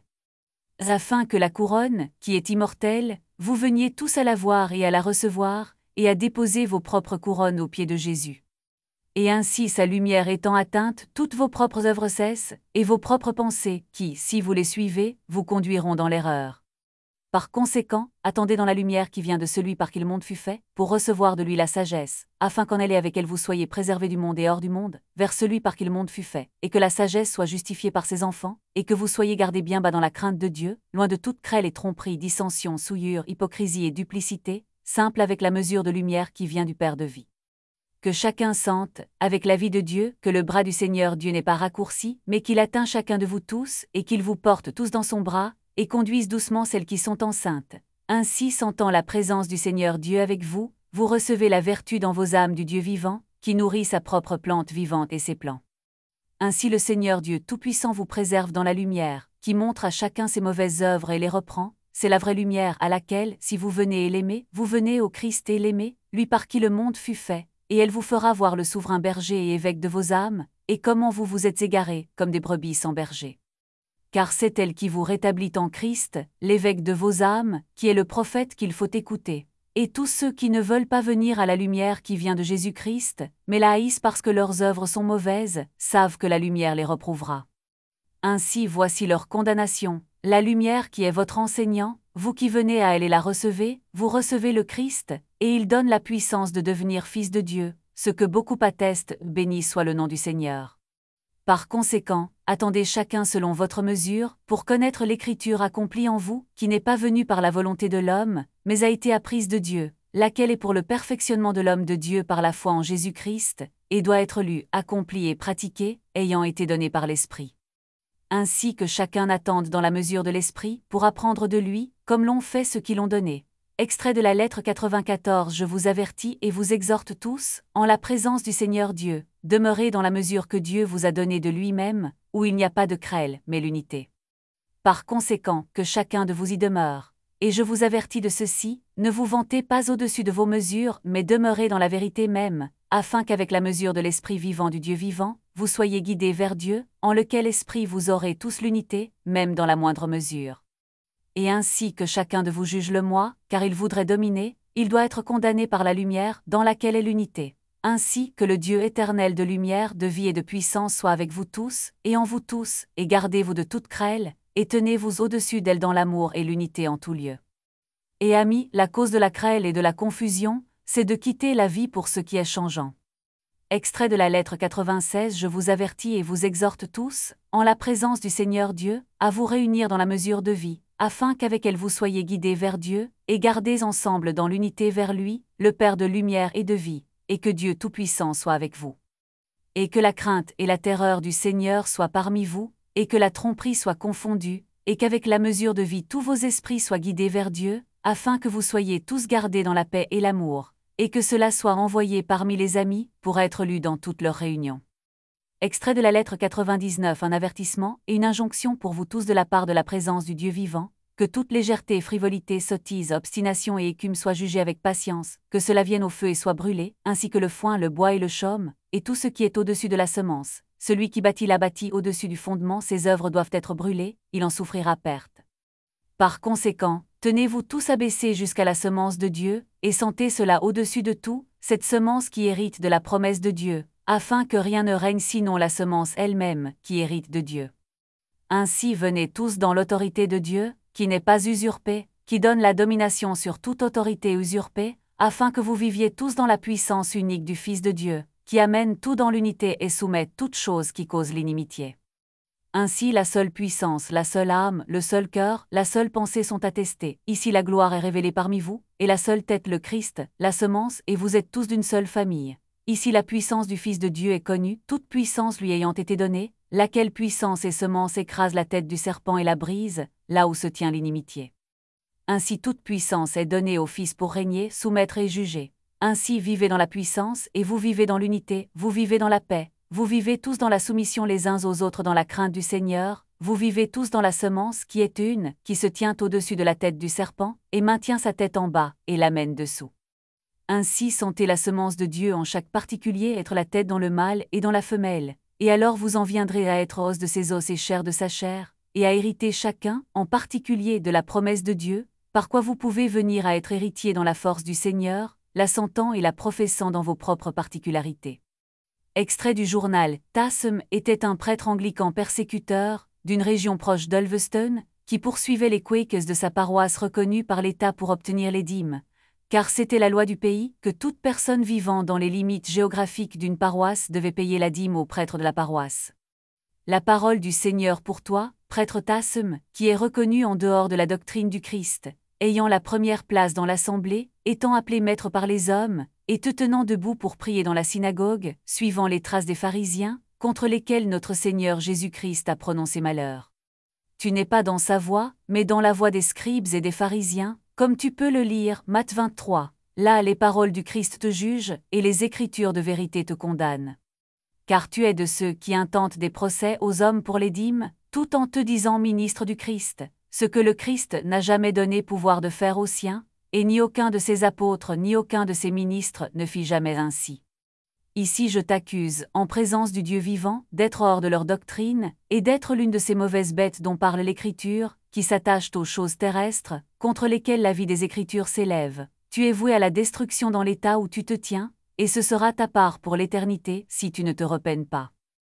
Afin que la couronne, qui est immortelle, vous veniez tous à la voir et à la recevoir, et à déposer vos propres couronnes aux pieds de Jésus. Et ainsi sa lumière étant atteinte, toutes vos propres œuvres cessent, et vos propres pensées, qui, si vous les suivez, vous conduiront dans l'erreur. Par conséquent, attendez dans la lumière qui vient de celui par qui le monde fut fait, pour recevoir de lui la sagesse, afin qu'en elle et avec elle vous soyez préservés du monde et hors du monde, vers celui par qui le monde fut fait, et que la sagesse soit justifiée par ses enfants, et que vous soyez gardés bien bas dans la crainte de Dieu, loin de toute crêle et tromperie, dissension, souillure, hypocrisie et duplicité, simple avec la mesure de lumière qui vient du Père de vie. Que chacun sente, avec la vie de Dieu, que le bras du Seigneur Dieu n'est pas raccourci, mais qu'il atteint chacun de vous tous, et qu'il vous porte tous dans son bras, et conduise doucement celles qui sont enceintes. Ainsi, sentant la présence du Seigneur Dieu avec vous, vous recevez la vertu dans vos âmes du Dieu vivant, qui nourrit sa propre plante vivante et ses plants. Ainsi le Seigneur Dieu Tout-Puissant vous préserve dans la lumière, qui montre à chacun ses mauvaises œuvres et les reprend. C'est la vraie lumière à laquelle, si vous venez et l'aimez, vous venez au Christ et l'aimez, lui par qui le monde fut fait, et elle vous fera voir le souverain berger et évêque de vos âmes, et comment vous vous êtes égarés, comme des brebis sans berger. Car c'est elle qui vous rétablit en Christ, l'évêque de vos âmes, qui est le prophète qu'il faut écouter. Et tous ceux qui ne veulent pas venir à la lumière qui vient de Jésus-Christ, mais la haïssent parce que leurs œuvres sont mauvaises, savent que la lumière les reprouvera. Ainsi voici leur condamnation. la lumière qui est votre enseignant, vous qui venez à elle et la recevez, vous recevez le Christ, et il donne la puissance de devenir fils de Dieu, ce que beaucoup attestent, béni soit le nom du Seigneur. Par conséquent, attendez chacun selon votre mesure, pour connaître l'écriture accomplie en vous, qui n'est pas venue par la volonté de l'homme, mais a été apprise de Dieu, laquelle est pour le perfectionnement de l'homme de Dieu par la foi en Jésus-Christ, et doit être lue, accomplie et pratiquée, ayant été donnée par l'Esprit. Ainsi que chacun attende dans la mesure de l'Esprit, pour apprendre de lui, comme l'ont fait ceux qui l'ont donné. Extrait de la lettre quatre-vingt-quatorze. Je vous avertis et vous exhorte tous, en la présence du Seigneur Dieu, demeurez dans la mesure que Dieu vous a donnée de lui-même, où il n'y a pas de querelle, mais l'unité. Par conséquent, que chacun de vous y demeure. Et je vous avertis de ceci, ne vous vantez pas au-dessus de vos mesures, mais demeurez dans la vérité même, afin qu'avec la mesure de l'Esprit vivant du Dieu vivant, vous soyez guidés vers Dieu, en lequel esprit vous aurez tous l'unité, même dans la moindre mesure. Et ainsi que chacun de vous juge le moi, car il voudrait dominer, il doit être condamné par la lumière, dans laquelle est l'unité. Ainsi que le Dieu éternel de lumière, de vie et de puissance soit avec vous tous, et en vous tous, et gardez-vous de toute querelle, et tenez-vous au-dessus d'elle dans l'amour et l'unité en tout lieu. Et amis, la cause de la querelle et de la confusion, c'est de quitter la vie pour ce qui est changeant. Extrait de la lettre quatre-vingt-seize. Je vous avertis et vous exhorte tous, en la présence du Seigneur Dieu, à vous réunir dans la mesure de vie, afin qu'avec elle vous soyez guidés vers Dieu, et gardés ensemble dans l'unité vers lui, le Père de lumière et de vie, et que Dieu Tout-Puissant soit avec vous. Et que la crainte et la terreur du Seigneur soient parmi vous, et que la tromperie soit confondue, et qu'avec la mesure de vie tous vos esprits soient guidés vers Dieu, afin que vous soyez tous gardés dans la paix et l'amour, et que cela soit envoyé parmi les amis, pour être lu dans toutes leurs réunions. Extrait de la lettre quatre-vingt-dix-neuf. Un avertissement et une injonction pour vous tous de la part de la présence du Dieu vivant, que toute légèreté, frivolité, sottise, obstination et écume soient jugées avec patience, que cela vienne au feu et soit brûlé, ainsi que le foin, le bois et le chaume, et tout ce qui est au-dessus de la semence. Celui qui bâtit l'a bâti au-dessus du fondement, ses œuvres doivent être brûlées, il en souffrira perte. Par conséquent, tenez-vous tous abaissés jusqu'à la semence de Dieu, et sentez cela au-dessus de tout, cette semence qui hérite de la promesse de Dieu, afin que rien ne règne sinon la semence elle-même, qui hérite de Dieu. Ainsi venez tous dans l'autorité de Dieu, qui n'est pas usurpée, qui donne la domination sur toute autorité usurpée, afin que vous viviez tous dans la puissance unique du Fils de Dieu, qui amène tout dans l'unité et soumet toutes choses qui causent l'inimitié. Ainsi la seule puissance, la seule âme, le seul cœur, la seule pensée sont attestés. Ici la gloire est révélée parmi vous, et la seule tête le Christ, la semence, et vous êtes tous d'une seule famille. Ici la puissance du Fils de Dieu est connue, toute puissance lui ayant été donnée, laquelle puissance et semence écrase la tête du serpent et la brise, là où se tient l'inimitié. Ainsi toute puissance est donnée au Fils pour régner, soumettre et juger. Ainsi vivez dans la puissance, et vous vivez dans l'unité, vous vivez dans la paix, vous vivez tous dans la soumission les uns aux autres dans la crainte du Seigneur, vous vivez tous dans la semence qui est une, qui se tient au-dessus de la tête du serpent, et maintient sa tête en bas, et l'amène dessous. Ainsi sentez la semence de Dieu en chaque particulier être la tête dans le mâle et dans la femelle, et alors vous en viendrez à être os de ses os et chair de sa chair, et à hériter chacun, en particulier de la promesse de Dieu, par quoi vous pouvez venir à être héritier dans la force du Seigneur, la sentant et la professant dans vos propres particularités. Extrait du journal. Tassem était un prêtre anglican persécuteur, d'une région proche d'Ulverston, qui poursuivait les Quakers de sa paroisse reconnue par l'État pour obtenir les dîmes, car c'était la loi du pays que toute personne vivant dans les limites géographiques d'une paroisse devait payer la dîme au prêtre de la paroisse. La parole du Seigneur pour toi, prêtre Tassem, qui est reconnu en dehors de la doctrine du Christ, ayant la première place dans l'assemblée, étant appelé maître par les hommes, et te tenant debout pour prier dans la synagogue, suivant les traces des pharisiens, contre lesquels notre Seigneur Jésus-Christ a prononcé malheur. Tu n'es pas dans sa voie, mais dans la voie des scribes et des pharisiens, comme tu peux le lire, Matthieu vingt-trois. Là les paroles du Christ te jugent, et les écritures de vérité te condamnent. Car tu es de ceux qui intentent des procès aux hommes pour les dîmes, tout en te disant ministre du Christ, ce que le Christ n'a jamais donné pouvoir de faire aux siens, et ni aucun de ses apôtres ni aucun de ses ministres ne fit jamais ainsi. Ici je t'accuse, en présence du Dieu vivant, d'être hors de leur doctrine, et d'être l'une de ces mauvaises bêtes dont parle l'Écriture, qui s'attachent aux choses terrestres, contre lesquelles la vie des Écritures s'élève. Tu es voué à la destruction dans l'état où tu te tiens, et ce sera ta part pour l'éternité si tu ne te repens pas.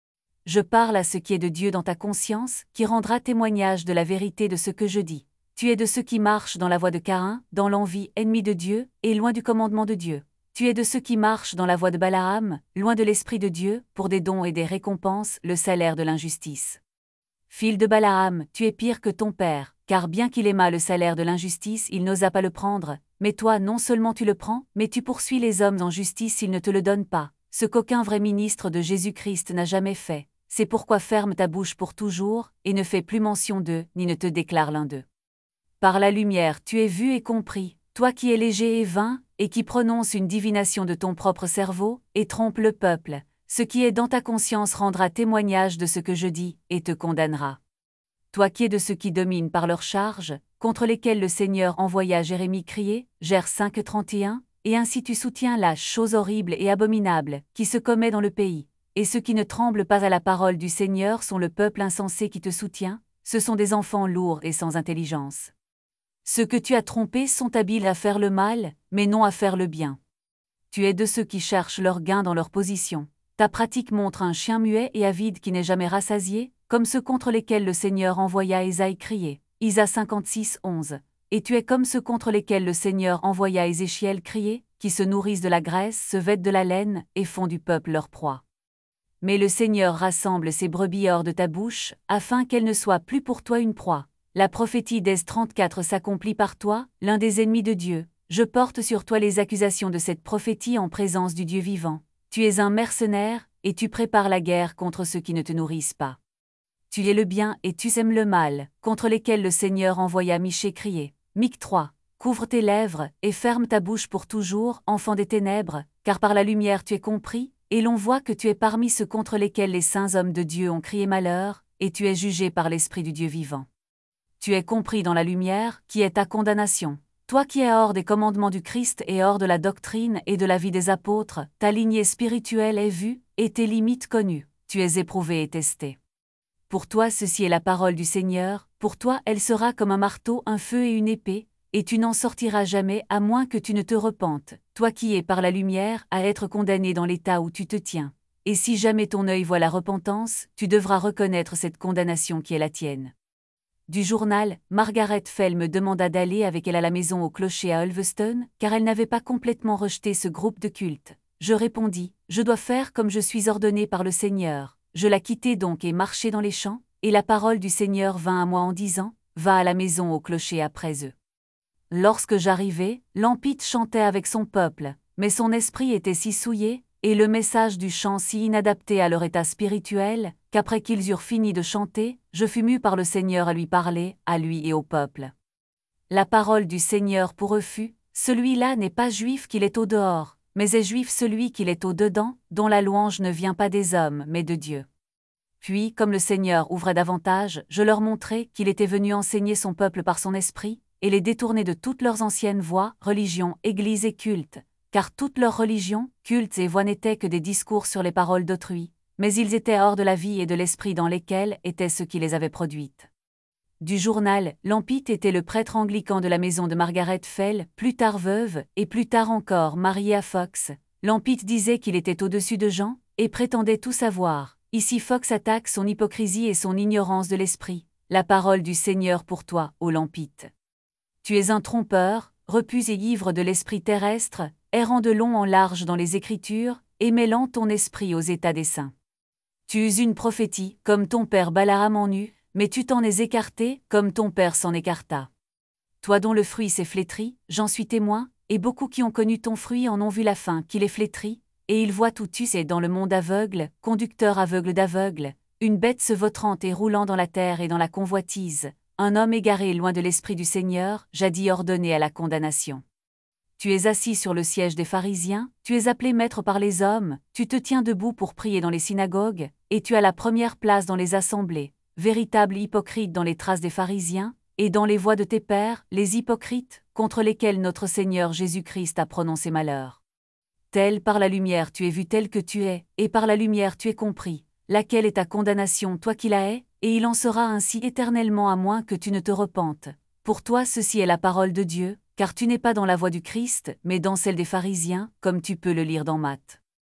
je parle à ce qui est de Dieu dans ta conscience, qui rendra témoignage de la vérité de ce que je dis. Tu es de ceux qui marchent dans la voie de Caïn, dans l'envie, ennemi de Dieu, et loin du commandement de Dieu. Tu es de ceux qui marchent dans la voie de Balaam, loin de l'esprit de Dieu, pour des dons et des récompenses, le salaire de l'injustice. Fils de Balaam, tu es pire que ton père, car bien qu'il aimât le salaire de l'injustice, il n'osa pas le prendre, mais toi non seulement tu le prends, mais tu poursuis les hommes en justice s'ils ne te le donnent pas, ce qu'aucun vrai ministre de Jésus-Christ n'a jamais fait. C'est pourquoi ferme ta bouche pour toujours, et ne fais plus mention d'eux, ni ne te déclare l'un d'eux. Par la lumière tu es vu et compris, toi qui es léger et vain, et qui prononce une divination de ton propre cerveau, et trompe le peuple. Ce qui est dans ta conscience rendra témoignage de ce que je dis, et te condamnera. Toi qui es de ceux qui dominent par leurs charges, contre lesquels le Seigneur envoya Jérémie crier, Jer cinq trente et un, et ainsi tu soutiens la chose horrible et abominable, qui se commet dans le pays. Et ceux qui ne tremblent pas à la parole du Seigneur sont le peuple insensé qui te soutient, ce sont des enfants lourds et sans intelligence. Ceux que tu as trompés sont habiles à faire le mal, mais non à faire le bien. Tu es de ceux qui cherchent leur gain dans leur position. Ta pratique montre un chien muet et avide qui n'est jamais rassasié, comme ceux contre lesquels le Seigneur envoya Ésaïe crier. Isaïe cinquante-six onze. Et tu es comme ceux contre lesquels le Seigneur envoya Ézéchiel crier, qui se nourrissent de la graisse, se vêtent de la laine, et font du peuple leur proie. Mais le Seigneur rassemble ses brebis hors de ta bouche, afin qu'elles ne soient plus pour toi une proie. La prophétie d'Ez trente-quatre s'accomplit par toi, l'un des ennemis de Dieu. Je porte sur toi les accusations de cette prophétie en présence du Dieu vivant. Tu es un mercenaire, et tu prépares la guerre contre ceux qui ne te nourrissent pas. Tu es le bien et tu aimes le mal, contre lesquels le Seigneur envoya Michée crier. Mic trois. Couvre tes lèvres, et ferme ta bouche pour toujours, enfant des ténèbres, car par la lumière tu es compris, et l'on voit que tu es parmi ceux contre lesquels les saints hommes de Dieu ont crié malheur, et tu es jugé par l'Esprit du Dieu vivant. Tu es compris dans la lumière, qui est ta condamnation. Toi qui es hors des commandements du Christ et hors de la doctrine et de la vie des apôtres, ta lignée spirituelle est vue, et tes limites connues. Tu es éprouvé et testé. Pour toi ceci est la parole du Seigneur, pour toi elle sera comme un marteau, un feu et une épée, et tu n'en sortiras jamais à moins que tu ne te repentes, toi qui es par la lumière à être condamné dans l'état où tu te tiens. Et si jamais ton œil voit la repentance, tu devras reconnaître cette condamnation qui est la tienne. Du journal, Margaret Fell me demanda d'aller avec elle à la maison au clocher à Ulverston, car elle n'avait pas complètement rejeté ce groupe de culte. Je répondis, je dois faire comme je suis ordonné par le Seigneur. Je la quittai donc et marchai dans les champs, et la parole du Seigneur vint à moi en disant, va à la maison au clocher après eux. Lorsque j'arrivai, Lampite chantait avec son peuple, mais son esprit était si souillé, et le message du chant si inadapté à leur état spirituel, qu'après qu'ils eurent fini de chanter, je fus mu par le Seigneur à lui parler, à lui et au peuple. La parole du Seigneur pour eux fut, celui-là n'est pas juif qu'il est au dehors, mais est juif celui qu'il est au dedans, dont la louange ne vient pas des hommes, mais de Dieu. Puis, comme le Seigneur ouvrait davantage, je leur montrai qu'il était venu enseigner son peuple par son esprit, et les détourner de toutes leurs anciennes voies, religion, église et culte, car toutes leurs religions, cultes et voies n'étaient que des discours sur les paroles d'autrui, mais ils étaient hors de la vie et de l'esprit dans lesquels étaient ceux qui les avaient produites. Du journal, Lampite était le prêtre anglican de la maison de Margaret Fell, plus tard veuve, et plus tard encore mariée à Fox. Lampite disait qu'il était au-dessus de Jean, et prétendait tout savoir. Ici Fox attaque son hypocrisie et son ignorance de l'esprit. La parole du Seigneur pour toi, ô Lampite. Tu es un trompeur, repus et ivre de l'esprit terrestre, errant de long en large dans les Écritures, et mêlant ton esprit aux états des saints. Tu us une prophétie, comme ton père Balaam en eut, mais tu t'en es écarté, comme ton père s'en écarta. Toi dont le fruit s'est flétri, j'en suis témoin, et beaucoup qui ont connu ton fruit en ont vu la fin qu'il est flétri, et ils voient où tu es dans le monde aveugle, conducteur aveugle d'aveugles, une bête se vautrant et roulant dans la terre et dans la convoitise, un homme égaré loin de l'esprit du Seigneur, jadis ordonné à la condamnation. Tu es assis sur le siège des pharisiens, tu es appelé maître par les hommes, tu te tiens debout pour prier dans les synagogues, et tu as la première place dans les assemblées. Véritable hypocrite dans les traces des pharisiens, et dans les voies de tes pères, les hypocrites, contre lesquels notre Seigneur Jésus-Christ a prononcé malheur. Tel par la lumière tu es vu tel que tu es, et par la lumière tu es compris, laquelle est ta condamnation toi qui la hais, et il en sera ainsi éternellement à moins que tu ne te repentes. Pour toi ceci est la parole de Dieu, car tu n'es pas dans la voie du Christ, mais dans celle des pharisiens, comme tu peux le lire dans Matthieu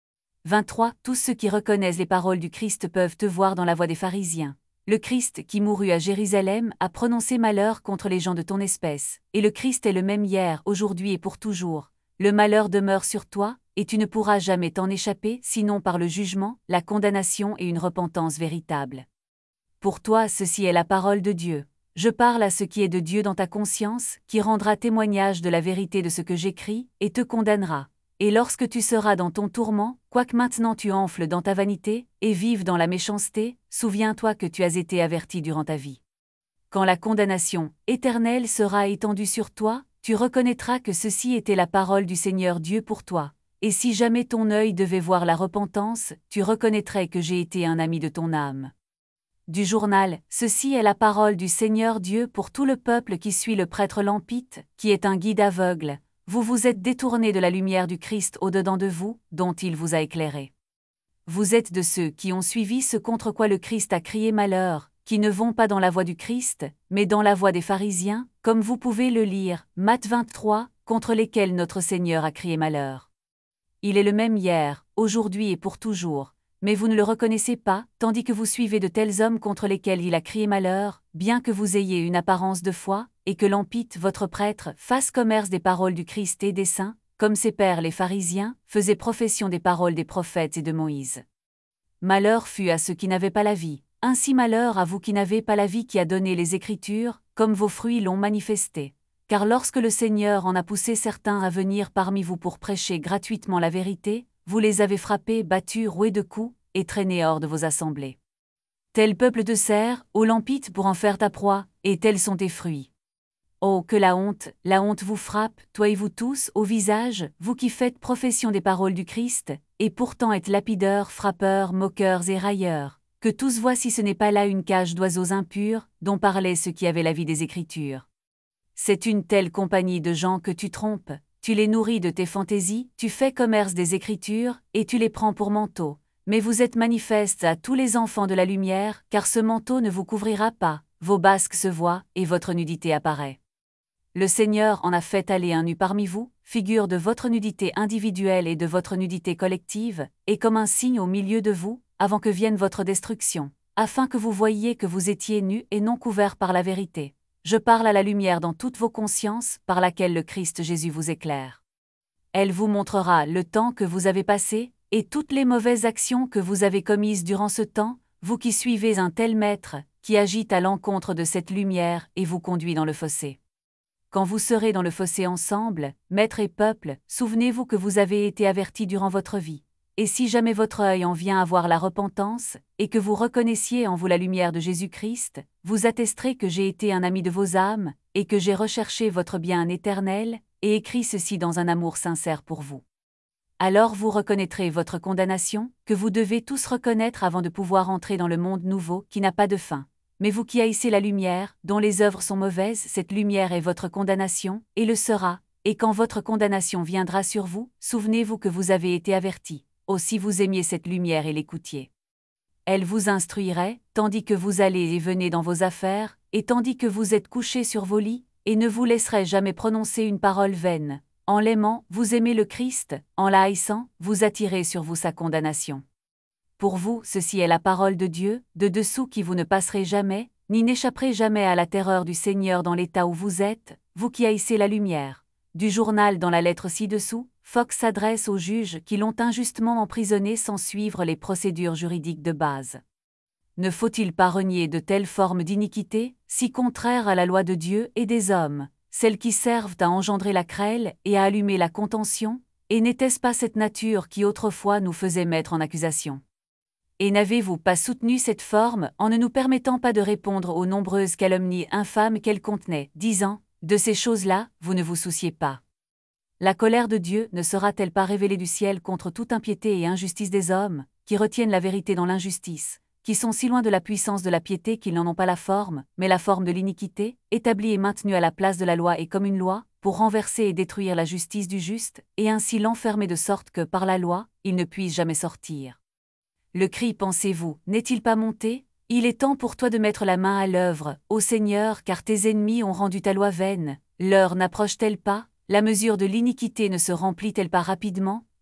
vingt-trois Tous ceux qui reconnaissent les paroles du Christ peuvent te voir dans la voie des pharisiens. Le Christ qui mourut à Jérusalem a prononcé malheur contre les gens de ton espèce, et le Christ est le même hier, aujourd'hui et pour toujours. Le malheur demeure sur toi, et tu ne pourras jamais t'en échapper, sinon par le jugement, la condamnation et une repentance véritable. Pour toi, ceci est la parole de Dieu. Je parle à ce qui est de Dieu dans ta conscience, qui rendra témoignage de la vérité de ce que j'écris, et te condamnera. Et lorsque tu seras dans ton tourment, quoique maintenant tu enfles dans ta vanité, et vives dans la méchanceté, souviens-toi que tu as été averti durant ta vie. Quand la condamnation éternelle sera étendue sur toi, tu reconnaîtras que ceci était la parole du Seigneur Dieu pour toi. Et si jamais ton œil devait voir la repentance, tu reconnaîtrais que j'ai été un ami de ton âme. Du journal, ceci est la parole du Seigneur Dieu pour tout le peuple qui suit le prêtre Lampite, qui est un guide aveugle. Vous vous êtes détournés de la lumière du Christ au-dedans de vous, dont il vous a éclairé. Vous êtes de ceux qui ont suivi ce contre quoi le Christ a crié malheur, qui ne vont pas dans la voie du Christ, mais dans la voie des pharisiens, comme vous pouvez le lire, Matthieu vingt-trois, contre lesquels notre Seigneur a crié malheur. Il est le même hier, aujourd'hui et pour toujours, mais vous ne le reconnaissez pas, tandis que vous suivez de tels hommes contre lesquels il a crié malheur, bien que vous ayez une apparence de foi, et que Lampite, votre prêtre, fasse commerce des paroles du Christ et des saints, comme ses pères les pharisiens, faisaient profession des paroles des prophètes et de Moïse. Malheur fut à ceux qui n'avaient pas la vie, ainsi malheur à vous qui n'avez pas la vie qui a donné les Écritures, comme vos fruits l'ont manifesté. Car lorsque le Seigneur en a poussé certains à venir parmi vous pour prêcher gratuitement la vérité, vous les avez frappés, battus, roués de coups, et traînés hors de vos assemblées. Tel peuple de cerfs, ô Lampite pour en faire ta proie, et tels sont tes fruits. Oh, que la honte, la honte vous frappe, toi et vous tous, au visage, vous qui faites profession des paroles du Christ, et pourtant êtes lapideurs, frappeurs, moqueurs et railleurs, que tous voient si ce n'est pas là une cage d'oiseaux impurs, dont parlaient ceux qui avaient la vie des Écritures. C'est une telle compagnie de gens que tu trompes, tu les nourris de tes fantaisies, tu fais commerce des Écritures, et tu les prends pour manteau. Mais vous êtes manifestes à tous les enfants de la lumière, car ce manteau ne vous couvrira pas, vos basques se voient, et votre nudité apparaît. Le Seigneur en a fait aller un nu parmi vous, figure de votre nudité individuelle et de votre nudité collective, et comme un signe au milieu de vous, avant que vienne votre destruction, afin que vous voyiez que vous étiez nus et non couverts par la vérité. Je parle à la lumière dans toutes vos consciences, par laquelle le Christ Jésus vous éclaire. Elle vous montrera le temps que vous avez passé, et toutes les mauvaises actions que vous avez commises durant ce temps, vous qui suivez un tel maître, qui agite à l'encontre de cette lumière et vous conduit dans le fossé. Quand vous serez dans le fossé ensemble, maître et peuple, souvenez-vous que vous avez été avertis durant votre vie. Et si jamais votre œil en vient à voir la repentance, et que vous reconnaissiez en vous la lumière de Jésus-Christ, vous attesterez que j'ai été un ami de vos âmes, et que j'ai recherché votre bien éternel, et écrit ceci dans un amour sincère pour vous. Alors vous reconnaîtrez votre condamnation, que vous devez tous reconnaître avant de pouvoir entrer dans le monde nouveau qui n'a pas de fin. Mais vous qui haïssez la lumière, dont les œuvres sont mauvaises, cette lumière est votre condamnation, et le sera, et quand votre condamnation viendra sur vous, souvenez-vous que vous avez été avertis. Oh, si vous aimiez cette lumière et l'écoutiez. Elle vous instruirait, tandis que vous allez et venez dans vos affaires, et tandis que vous êtes couchés sur vos lits, et ne vous laisserait jamais prononcer une parole vaine. En l'aimant, vous aimez le Christ, en la haïssant, vous attirez sur vous sa condamnation. Pour vous, ceci est la parole de Dieu, de dessous qui vous ne passerez jamais, ni n'échapperez jamais à la terreur du Seigneur dans l'état où vous êtes, vous qui haïssez la lumière. Du journal dans la lettre ci-dessous, Fox s'adresse aux juges qui l'ont injustement emprisonné sans suivre les procédures juridiques de base. Ne faut-il pas renier de telles formes d'iniquité, si contraires à la loi de Dieu et des hommes, celles qui servent à engendrer la querelle et à allumer la contention, et n'était-ce pas cette nature qui autrefois nous faisait mettre en accusation? Et n'avez-vous pas soutenu cette forme en ne nous permettant pas de répondre aux nombreuses calomnies infâmes qu'elle contenait, disant « De ces choses-là, vous ne vous souciez pas ». La colère de Dieu ne sera-t-elle pas révélée du ciel contre toute impiété et injustice des hommes, qui retiennent la vérité dans l'injustice, qui sont si loin de la puissance de la piété qu'ils n'en ont pas la forme, mais la forme de l'iniquité, établie et maintenue à la place de la loi et comme une loi, pour renverser et détruire la justice du juste, et ainsi l'enfermer de sorte que, par la loi, il ne puisse jamais sortir. Le cri, pensez-vous, n'est-il pas monté? Il est temps pour toi de mettre la main à l'œuvre, ô Seigneur, car tes ennemis ont rendu ta loi vaine. L'heure n'approche-t-elle pas? La mesure de l'iniquité ne se remplit-elle pas rapidement?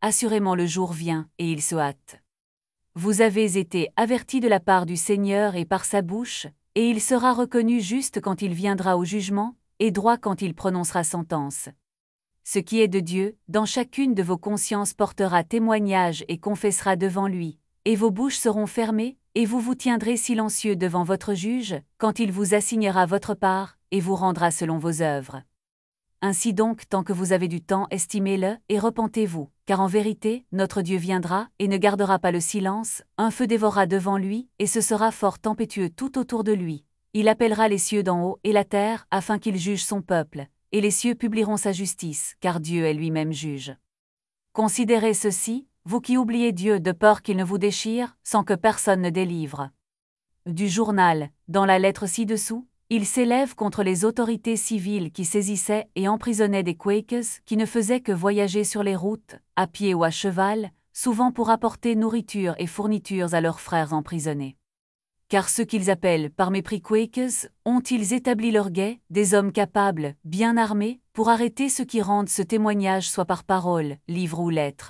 assurément le jour vient, et il se hâte. Vous avez été avertis de la part du Seigneur et par sa bouche, et il sera reconnu juste quand il viendra au jugement, et droit quand il prononcera sentence. Ce qui est de Dieu, dans chacune de vos consciences portera témoignage et confessera devant lui, et vos bouches seront fermées, et vous vous tiendrez silencieux devant votre juge, quand il vous assignera votre part, et vous rendra selon vos œuvres. Ainsi donc, tant que vous avez du temps, estimez-le, et repentez-vous, car en vérité, notre Dieu viendra, et ne gardera pas le silence, un feu dévorera devant lui, et ce sera fort tempétueux tout autour de lui. Il appellera les cieux d'en haut et la terre, afin qu'il juge son peuple, et les cieux publieront sa justice, car Dieu est lui-même juge. Considérez ceci, vous qui oubliez Dieu de peur qu'il ne vous déchire, sans que personne ne délivre. Du journal, dans la lettre ci-dessous, il s'élève contre les autorités civiles qui saisissaient et emprisonnaient des Quakers qui ne faisaient que voyager sur les routes, à pied ou à cheval, souvent pour apporter nourriture et fournitures à leurs frères emprisonnés. Car ceux qu'ils appellent par mépris Quakers, ont-ils établi leur guet, des hommes capables, bien armés, pour arrêter ceux qui rendent ce témoignage soit par parole, livre ou lettre.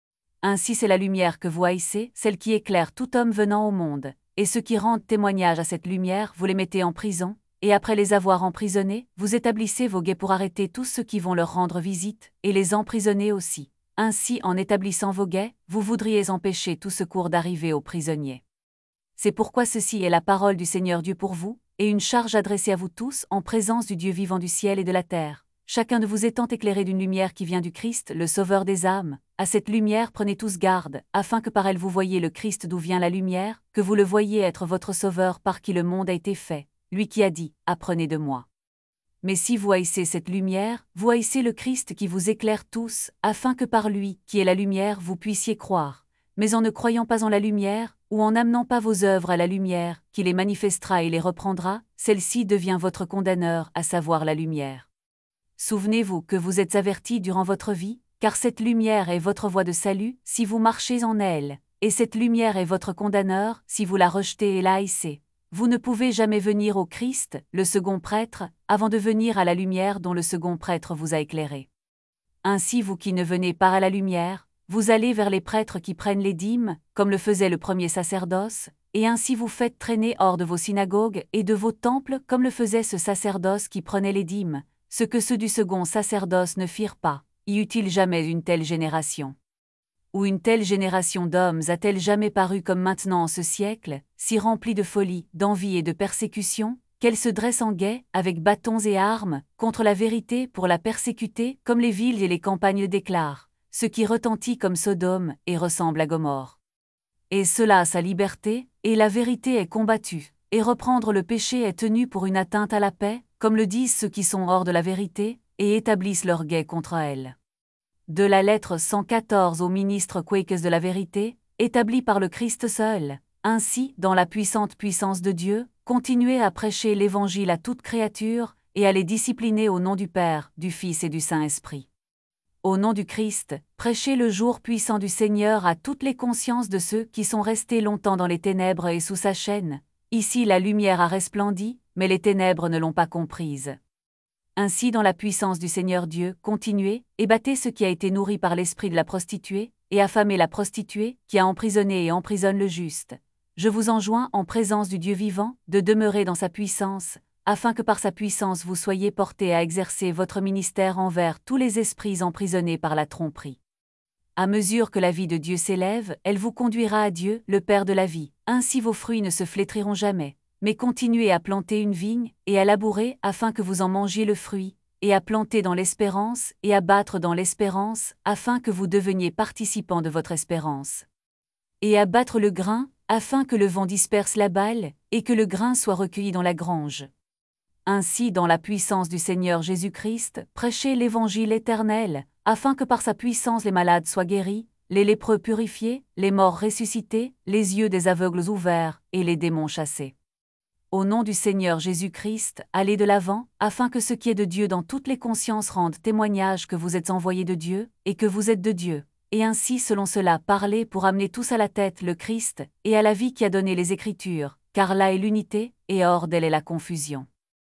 Ainsi c'est la lumière que vous haïssez, celle qui éclaire tout homme venant au monde. Et ceux qui rendent témoignage à cette lumière, vous les mettez en prison, et après les avoir emprisonnés, vous établissez vos guets pour arrêter tous ceux qui vont leur rendre visite, et les emprisonner aussi. Ainsi, en établissant vos guets, vous voudriez empêcher tout secours d'arriver aux prisonniers. C'est pourquoi ceci est la parole du Seigneur Dieu pour vous, et une charge adressée à vous tous en présence du Dieu vivant du ciel et de la terre. Chacun de vous étant éclairé d'une lumière qui vient du Christ, le Sauveur des âmes, à cette lumière prenez tous garde, afin que par elle vous voyiez le Christ d'où vient la lumière, que vous le voyiez être votre Sauveur par qui le monde a été fait, lui qui a dit « Apprenez de moi ». Mais si vous haïssez cette lumière, vous haïssez le Christ qui vous éclaire tous, afin que par lui, qui est la lumière, vous puissiez croire. Mais en ne croyant pas en la lumière, ou en n'amenant pas vos œuvres à la lumière, qui les manifestera et les reprendra, celle-ci devient votre condamneur, à savoir la lumière. Souvenez-vous que vous êtes avertis durant votre vie, car cette lumière est votre voie de salut, si vous marchez en elle, et cette lumière est votre condamneur, si vous la rejetez et la haïssez. Vous ne pouvez jamais venir au Christ, le second prêtre, avant de venir à la lumière dont le second prêtre vous a éclairé. Ainsi vous qui ne venez pas à la lumière, vous allez vers les prêtres qui prennent les dîmes, comme le faisait le premier sacerdoce, et ainsi vous faites traîner hors de vos synagogues et de vos temples comme le faisait ce sacerdoce qui prenait les dîmes, ce que ceux du second sacerdoce ne firent pas. Y eut-il jamais une telle génération? Ou une telle génération d'hommes a-t-elle jamais paru comme maintenant en ce siècle, si remplie de folie, d'envie et de persécution, qu'elle se dresse en guet, avec bâtons et armes, contre la vérité pour la persécuter, comme les villes et les campagnes déclarent, ce qui retentit comme Sodome et ressemble à Gomorrhe. Et cela a sa liberté, et la vérité est combattue, et reprendre le péché est tenu pour une atteinte à la paix, comme le disent ceux qui sont hors de la vérité, et établissent leur guet contre elle. De la lettre cent quatorze aux ministres Quakers de la vérité, établie par le Christ seul, ainsi, dans la puissante puissance de Dieu, continuez à prêcher l'Évangile à toute créature, et à les discipliner au nom du Père, du Fils et du Saint-Esprit. Au nom du Christ, prêchez le jour puissant du Seigneur à toutes les consciences de ceux qui sont restés longtemps dans les ténèbres et sous sa chaîne. Ici la lumière a resplendi, mais les ténèbres ne l'ont pas comprise. Ainsi dans la puissance du Seigneur Dieu, continuez, et battez ce qui a été nourri par l'esprit de la prostituée, et affamez la prostituée, qui a emprisonné et emprisonne le juste. Je vous enjoins, en présence du Dieu vivant, de demeurer dans sa puissance, afin que par sa puissance vous soyez portés à exercer votre ministère envers tous les esprits emprisonnés par la tromperie. À mesure que la vie de Dieu s'élève, elle vous conduira à Dieu, le Père de la vie. Ainsi vos fruits ne se flétriront jamais. Mais continuez à planter une vigne, et à labourer, afin que vous en mangiez le fruit, et à planter dans l'espérance, et à battre dans l'espérance, afin que vous deveniez participants de votre espérance. Et à battre le grain, afin que le vent disperse la balle, et que le grain soit recueilli dans la grange. Ainsi, dans la puissance du Seigneur Jésus-Christ, prêchez l'Évangile éternel, afin que par sa puissance les malades soient guéris, les lépreux purifiés, les morts ressuscités, les yeux des aveugles ouverts, et les démons chassés. Au nom du Seigneur Jésus-Christ, allez de l'avant, afin que ce qui est de Dieu dans toutes les consciences rende témoignage que vous êtes envoyés de Dieu, et que vous êtes de Dieu. Et ainsi selon cela parlez pour amener tous à la tête le Christ, et à la vie qui a donné les Écritures, car là est l'unité, et hors d'elle est la confusion.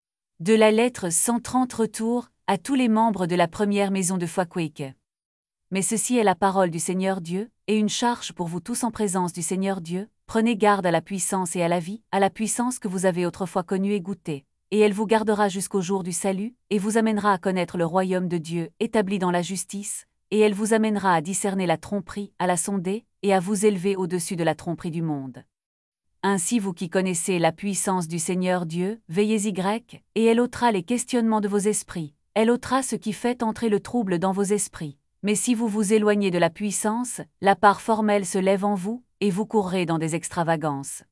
De la lettre cent trente retour, à tous les membres de la première maison de foi Quaker. Mais ceci est la parole du Seigneur Dieu, et une charge pour vous tous en présence du Seigneur Dieu, prenez garde à la puissance et à la vie, à la puissance que vous avez autrefois connue et goûtée, et elle vous gardera jusqu'au jour du salut, et vous amènera à connaître le royaume de Dieu, établi dans la justice, et elle vous amènera à discerner la tromperie, à la sonder, et à vous élever au-dessus de la tromperie du monde. Ainsi vous qui connaissez la puissance du Seigneur Dieu, veillez-y, et elle ôtera les questionnements de vos esprits, elle ôtera ce qui fait entrer le trouble dans vos esprits. Mais si vous vous éloignez de la puissance, la part formelle se lève en vous, et vous courrez dans des extravagances.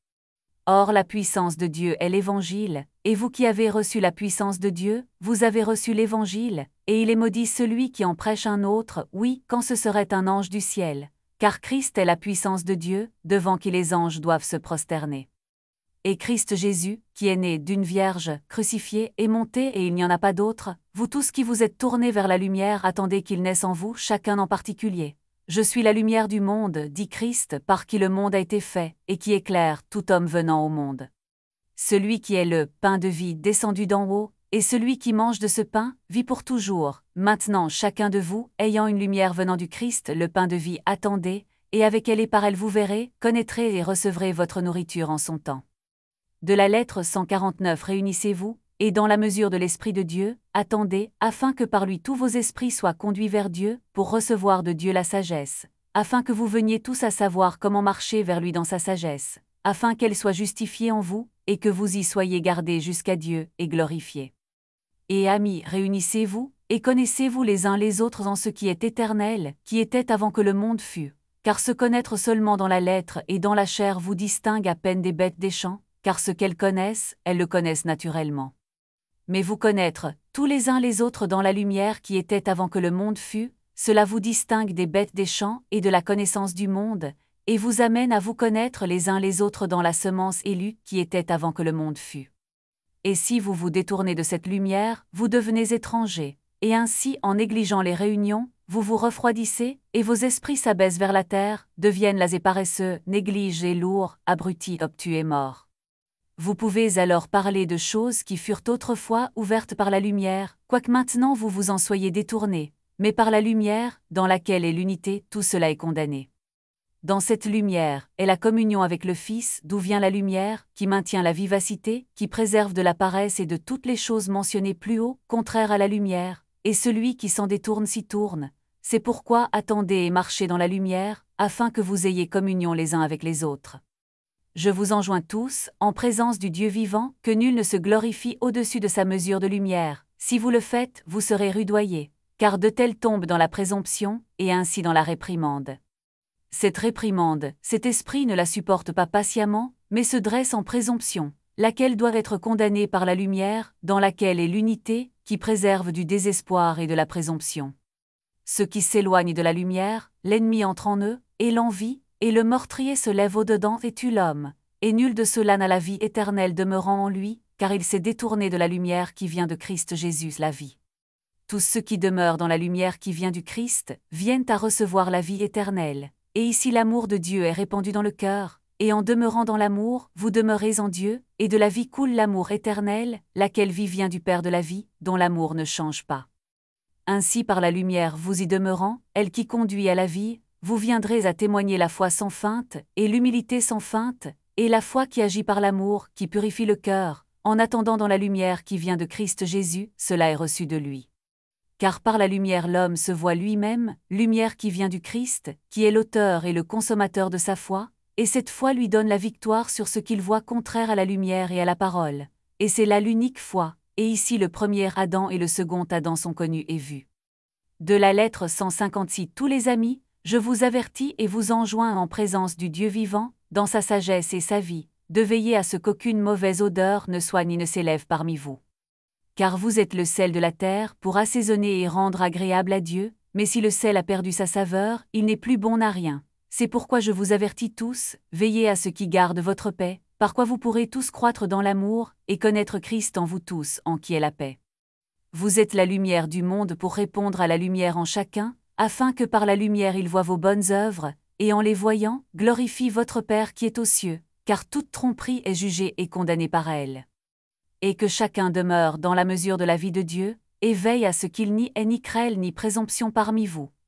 Or la puissance de Dieu est l'Évangile, et vous qui avez reçu la puissance de Dieu, vous avez reçu l'Évangile, et il est maudit celui qui en prêche un autre, oui, quand ce serait un ange du ciel. Car Christ est la puissance de Dieu, devant qui les anges doivent se prosterner. Et Christ Jésus, qui est né d'une vierge, crucifié, est monté et il n'y en a pas d'autre, vous tous qui vous êtes tournés vers la lumière attendez qu'il naisse en vous, chacun en particulier. Je suis la lumière du monde, dit Christ, par qui le monde a été fait, et qui éclaire tout homme venant au monde. Celui qui est le pain de vie descendu d'en haut, et celui qui mange de ce pain, vit pour toujours. Maintenant chacun de vous, ayant une lumière venant du Christ, le pain de vie, attendez, et avec elle et par elle vous verrez, connaîtrez et recevrez votre nourriture en son temps. De la lettre cent quarante-neuf réunissez-vous, et dans la mesure de l'Esprit de Dieu, attendez, afin que par lui tous vos esprits soient conduits vers Dieu, pour recevoir de Dieu la sagesse, afin que vous veniez tous à savoir comment marcher vers lui dans sa sagesse, afin qu'elle soit justifiée en vous, et que vous y soyez gardés jusqu'à Dieu, et glorifiés. Et amis, réunissez-vous, et connaissez-vous les uns les autres en ce qui est éternel, qui était avant que le monde fût. Car se connaître seulement dans la lettre et dans la chair vous distingue à peine des bêtes des champs, car ce qu'elles connaissent, elles le connaissent naturellement. Mais vous connaître, tous les uns les autres dans la lumière qui était avant que le monde fût, cela vous distingue des bêtes des champs et de la connaissance du monde, et vous amène à vous connaître les uns les autres dans la semence élue qui était avant que le monde fût. Et si vous vous détournez de cette lumière, vous devenez étrangers, et ainsi en négligeant les réunions, vous vous refroidissez, et vos esprits s'abaissent vers la terre, deviennent las et paresseux, négligés, lourds, abrutis, obtus et morts. Vous pouvez alors parler de choses qui furent autrefois ouvertes par la lumière, quoique maintenant vous vous en soyez détournés, mais par la lumière, dans laquelle est l'unité, tout cela est condamné. Dans cette lumière est la communion avec le Fils, d'où vient la lumière, qui maintient la vivacité, qui préserve de la paresse et de toutes les choses mentionnées plus haut, contraires à la lumière, et celui qui s'en détourne s'y tourne. C'est pourquoi attendez et marchez dans la lumière, afin que vous ayez communion les uns avec les autres. Je vous enjoins tous, en présence du Dieu vivant, que nul ne se glorifie au-dessus de sa mesure de lumière. Si vous le faites, vous serez rudoyés, car de tels tombent dans la présomption, et ainsi dans la réprimande. Cette réprimande, cet esprit ne la supporte pas patiemment, mais se dresse en présomption, laquelle doit être condamnée par la lumière, dans laquelle est l'unité, qui préserve du désespoir et de la présomption. Ceux qui s'éloignent de la lumière, l'ennemi entre en eux, et l'envie, et le meurtrier se lève au-dedans et tue l'homme, et nul de ceux-là n'a la vie éternelle demeurant en lui, car il s'est détourné de la lumière qui vient de Christ Jésus la vie. Tous ceux qui demeurent dans la lumière qui vient du Christ, viennent à recevoir la vie éternelle. Et ici l'amour de Dieu est répandu dans le cœur, et en demeurant dans l'amour, vous demeurez en Dieu, et de la vie coule l'amour éternel, laquelle vie vient du Père de la vie, dont l'amour ne change pas. Ainsi par la lumière vous y demeurant, elle qui conduit à la vie, vous viendrez à témoigner la foi sans feinte, et l'humilité sans feinte, et la foi qui agit par l'amour, qui purifie le cœur, en attendant dans la lumière qui vient de Christ Jésus, cela est reçu de lui. Car par la lumière l'homme se voit lui-même, lumière qui vient du Christ, qui est l'auteur et le consommateur de sa foi, et cette foi lui donne la victoire sur ce qu'il voit contraire à la lumière et à la parole. Et c'est là l'unique foi, et ici le premier Adam et le second Adam sont connus et vus. De la lettre cent cinquante-six tous les amis, je vous avertis et vous enjoins en présence du Dieu vivant, dans sa sagesse et sa vie, de veiller à ce qu'aucune mauvaise odeur ne soit ni ne s'élève parmi vous. Car vous êtes le sel de la terre pour assaisonner et rendre agréable à Dieu, mais si le sel a perdu sa saveur, il n'est plus bon à rien. C'est pourquoi je vous avertis tous, veillez à ce qui garde votre paix, par quoi vous pourrez tous croître dans l'amour, et connaître Christ en vous tous, en qui est la paix. Vous êtes la lumière du monde pour répondre à la lumière en chacun, afin que par la lumière il voie vos bonnes œuvres, et en les voyant, glorifie votre Père qui est aux cieux, car toute tromperie est jugée et condamnée par elle. Et que chacun demeure dans la mesure de la vie de Dieu, et veille à ce qu'il n'y ait ni querelle ni présomption parmi vous,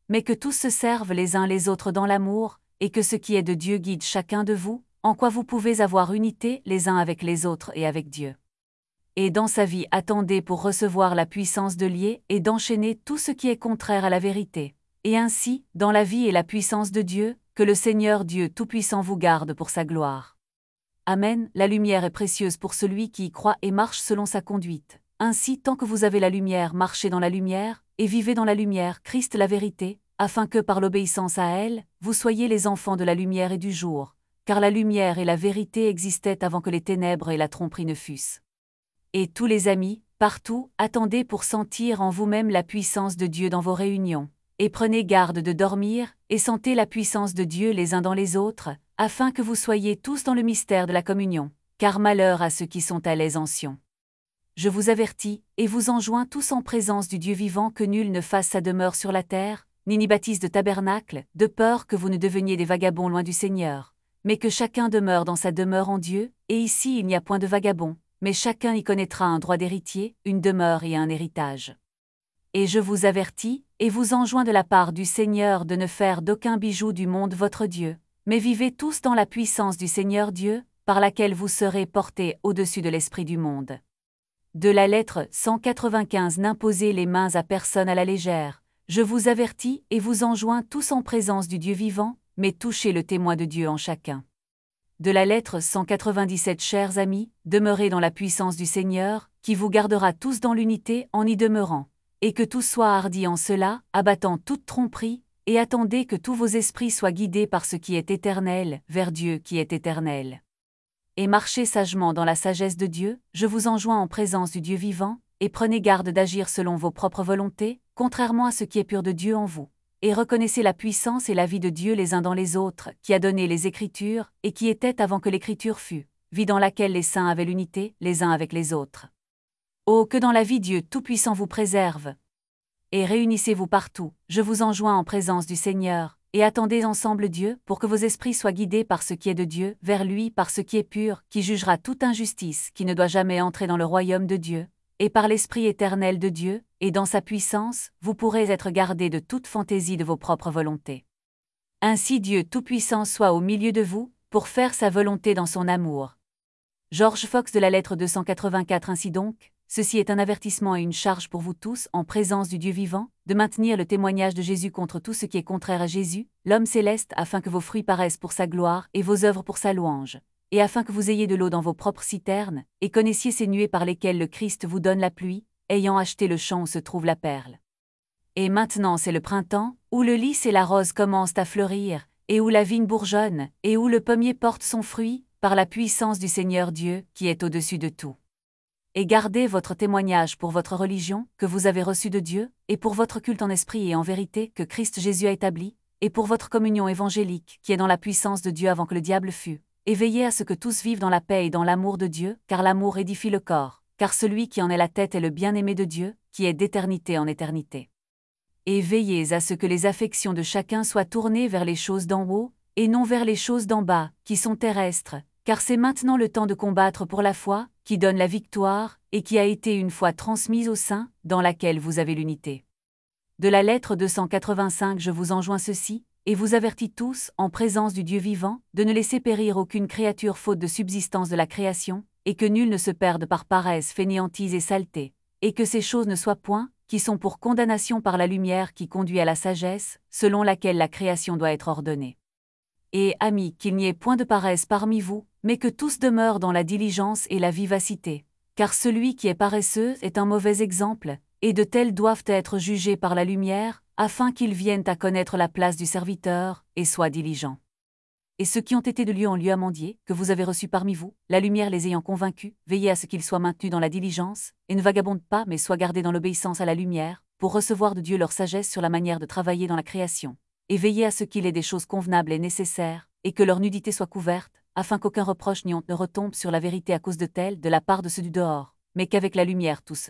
mais que tous se servent les uns les autres dans l'amour, et que ce qui est de Dieu guide chacun de vous, en quoi vous pouvez avoir unité les uns avec les autres et avec Dieu. Et dans sa vie attendez pour recevoir la puissance de lier et d'enchaîner tout ce qui est contraire à la vérité. Et ainsi, dans la vie et la puissance de Dieu, que le Seigneur Dieu Tout-Puissant vous garde pour sa gloire. Amen. La lumière est précieuse pour celui qui y croit et marche selon sa conduite. Ainsi, tant que vous avez la lumière, marchez dans la lumière, et vivez dans la lumière, Christ la vérité, afin que par l'obéissance à elle, vous soyez les enfants de la lumière et du jour, car la lumière et la vérité existaient avant que les ténèbres et la tromperie ne fussent. Et tous les amis, partout, attendez pour sentir en vous-même la puissance de Dieu dans vos réunions, et prenez garde de dormir, et sentez la puissance de Dieu les uns dans les autres, afin que vous soyez tous dans le mystère de la communion, car malheur à ceux qui sont à l'aise en Sion. Je vous avertis, et vous enjoins tous en présence du Dieu vivant que nul ne fasse sa demeure sur la terre, ni n'y bâtisse de tabernacle, de peur que vous ne deveniez des vagabonds loin du Seigneur, mais que chacun demeure dans sa demeure en Dieu, et ici il n'y a point de vagabond, mais chacun y connaîtra un droit d'héritier, une demeure et un héritage. Et je vous avertis, et vous enjoins de la part du Seigneur de ne faire d'aucun bijou du monde votre Dieu, mais vivez tous dans la puissance du Seigneur Dieu, par laquelle vous serez portés au-dessus de l'esprit du monde. De la lettre cent quatre-vingt-quinze. N'imposez les mains à personne à la légère. Je vous avertis et vous enjoins tous en présence du Dieu vivant, mais touchez le témoin de Dieu en chacun. De la lettre cent quatre-vingt-dix-sept. Chers amis, demeurez dans la puissance du Seigneur, qui vous gardera tous dans l'unité en y demeurant, et que tous soient hardis en cela, abattant toute tromperie, et attendez que tous vos esprits soient guidés par ce qui est éternel, vers Dieu qui est éternel. Et marchez sagement dans la sagesse de Dieu, je vous enjoins en présence du Dieu vivant, et prenez garde d'agir selon vos propres volontés, contrairement à ce qui est pur de Dieu en vous. Et reconnaissez la puissance et la vie de Dieu les uns dans les autres, qui a donné les Écritures, et qui était avant que l'Écriture fût, vie dans laquelle les saints avaient l'unité, les uns avec les autres. Oh, que dans la vie Dieu Tout-Puissant vous préserve! Et réunissez-vous partout, je vous enjoins en présence du Seigneur, et attendez ensemble Dieu, pour que vos esprits soient guidés par ce qui est de Dieu, vers lui par ce qui est pur, qui jugera toute injustice, qui ne doit jamais entrer dans le royaume de Dieu, et par l'Esprit éternel de Dieu, et dans sa puissance, vous pourrez être gardés de toute fantaisie de vos propres volontés. Ainsi Dieu Tout-Puissant soit au milieu de vous, pour faire sa volonté dans son amour. George Fox de la lettre deux cent quatre-vingt-quatre. Ainsi donc, ceci est un avertissement et une charge pour vous tous, en présence du Dieu vivant, de maintenir le témoignage de Jésus contre tout ce qui est contraire à Jésus, l'homme céleste, afin que vos fruits paraissent pour sa gloire et vos œuvres pour sa louange, et afin que vous ayez de l'eau dans vos propres citernes, et connaissiez ces nuées par lesquelles le Christ vous donne la pluie, ayant acheté le champ où se trouve la perle. Et maintenant c'est le printemps, où le lys et la rose commencent à fleurir, et où la vigne bourgeonne, et où le pommier porte son fruit, par la puissance du Seigneur Dieu, qui est au-dessus de tout. Et gardez votre témoignage pour votre religion, que vous avez reçue de Dieu, et pour votre culte en esprit et en vérité, que Christ Jésus a établi, et pour votre communion évangélique, qui est dans la puissance de Dieu avant que le diable fût. Et veillez à ce que tous vivent dans la paix et dans l'amour de Dieu, car l'amour édifie le corps, car celui qui en est la tête est le bien-aimé de Dieu, qui est d'éternité en éternité. Et veillez à ce que les affections de chacun soient tournées vers les choses d'en haut, et non vers les choses d'en bas, qui sont terrestres, car c'est maintenant le temps de combattre pour la foi, qui donne la victoire, et qui a été une fois transmise aux saints, dans laquelle vous avez l'unité. De la lettre deux cent quatre-vingt-cinq. Je vous enjoins ceci, et vous avertis tous, en présence du Dieu vivant, de ne laisser périr aucune créature faute de subsistance de la création, et que nul ne se perde par paresse, fainéantise et saleté, et que ces choses ne soient point, qui sont pour condamnation par la lumière qui conduit à la sagesse, selon laquelle la création doit être ordonnée. Et, amis, qu'il n'y ait point de paresse parmi vous, mais que tous demeurent dans la diligence et la vivacité. Car celui qui est paresseux est un mauvais exemple, et de tels doivent être jugés par la lumière, afin qu'ils viennent à connaître la place du serviteur, et soient diligents. Et ceux qui ont été de lieu en lieu à mendier, que vous avez reçus parmi vous, la lumière les ayant convaincus, veillez à ce qu'ils soient maintenus dans la diligence, et ne vagabondent pas mais soient gardés dans l'obéissance à la lumière, pour recevoir de Dieu leur sagesse sur la manière de travailler dans la création. Et veillez à ce qu'il ait des choses convenables et nécessaires, et que leur nudité soit couverte, afin qu'aucun reproche ni honte ne retombe sur la vérité à cause de telle de la part de ceux du dehors, mais qu'avec la lumière tous.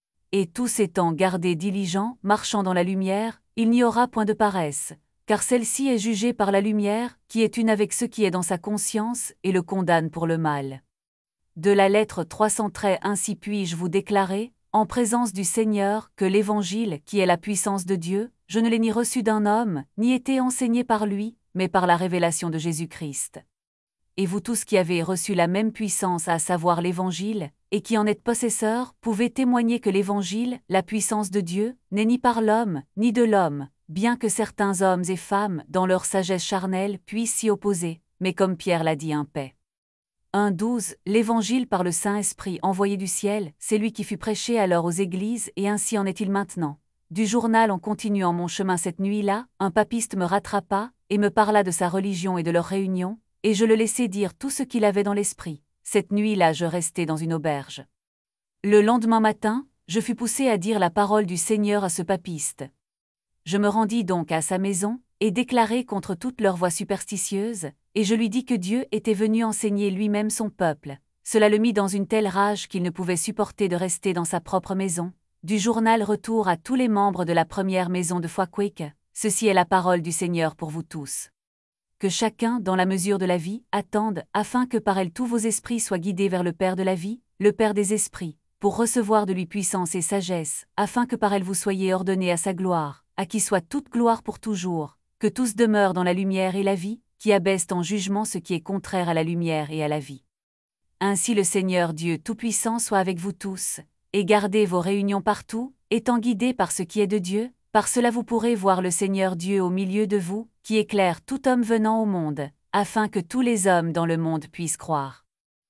Et tous étant gardés diligents, marchant dans la lumière, il n'y aura point de paresse, car celle-ci est jugée par la lumière, qui est une avec ce qui est dans sa conscience, et le condamne pour le mal. De la lettre trois cent treize. Ainsi puis-je vous déclarer, en présence du Seigneur, que l'Évangile, qui est la puissance de Dieu, je ne l'ai ni reçu d'un homme, ni été enseigné par lui, mais par la révélation de Jésus-Christ. Et vous tous qui avez reçu la même puissance, à savoir l'Évangile, et qui en êtes possesseurs, pouvez témoigner que l'Évangile, la puissance de Dieu, n'est ni par l'homme, ni de l'homme, bien que certains hommes et femmes, dans leur sagesse charnelle, puissent s'y opposer, mais comme Pierre l'a dit en paix. un douze L'Évangile par le Saint-Esprit envoyé du ciel, c'est lui qui fut prêché alors aux églises, et ainsi en est-il maintenant. Du journal en continuant mon chemin cette nuit-là, un papiste me rattrapa, et me parla de sa religion et de leur réunion, et je le laissai dire tout ce qu'il avait dans l'esprit. Cette nuit-là je restai dans une auberge. Le lendemain matin, je fus poussé à dire la parole du Seigneur à ce papiste. Je me rendis donc à sa maison, et déclarai contre toute leur voix superstitieuse, et je lui dis que Dieu était venu enseigner lui-même son peuple. Cela le mit dans une telle rage qu'il ne pouvait supporter de rester dans sa propre maison. Du journal retour à tous les membres de la première maison de foi Quake, ceci est la parole du Seigneur pour vous tous. Que chacun, dans la mesure de la vie, attende, afin que par elle tous vos esprits soient guidés vers le Père de la vie, le Père des esprits, pour recevoir de lui puissance et sagesse, afin que par elle vous soyez ordonnés à sa gloire, à qui soit toute gloire pour toujours, que tous demeurent dans la lumière et la vie, qui abaissent en jugement ce qui est contraire à la lumière et à la vie. Ainsi le Seigneur Dieu Tout-Puissant soit avec vous tous, et gardez vos réunions partout, étant guidés par ce qui est de Dieu, par cela vous pourrez voir le Seigneur Dieu au milieu de vous, qui éclaire tout homme venant au monde, afin que tous les hommes dans le monde puissent croire.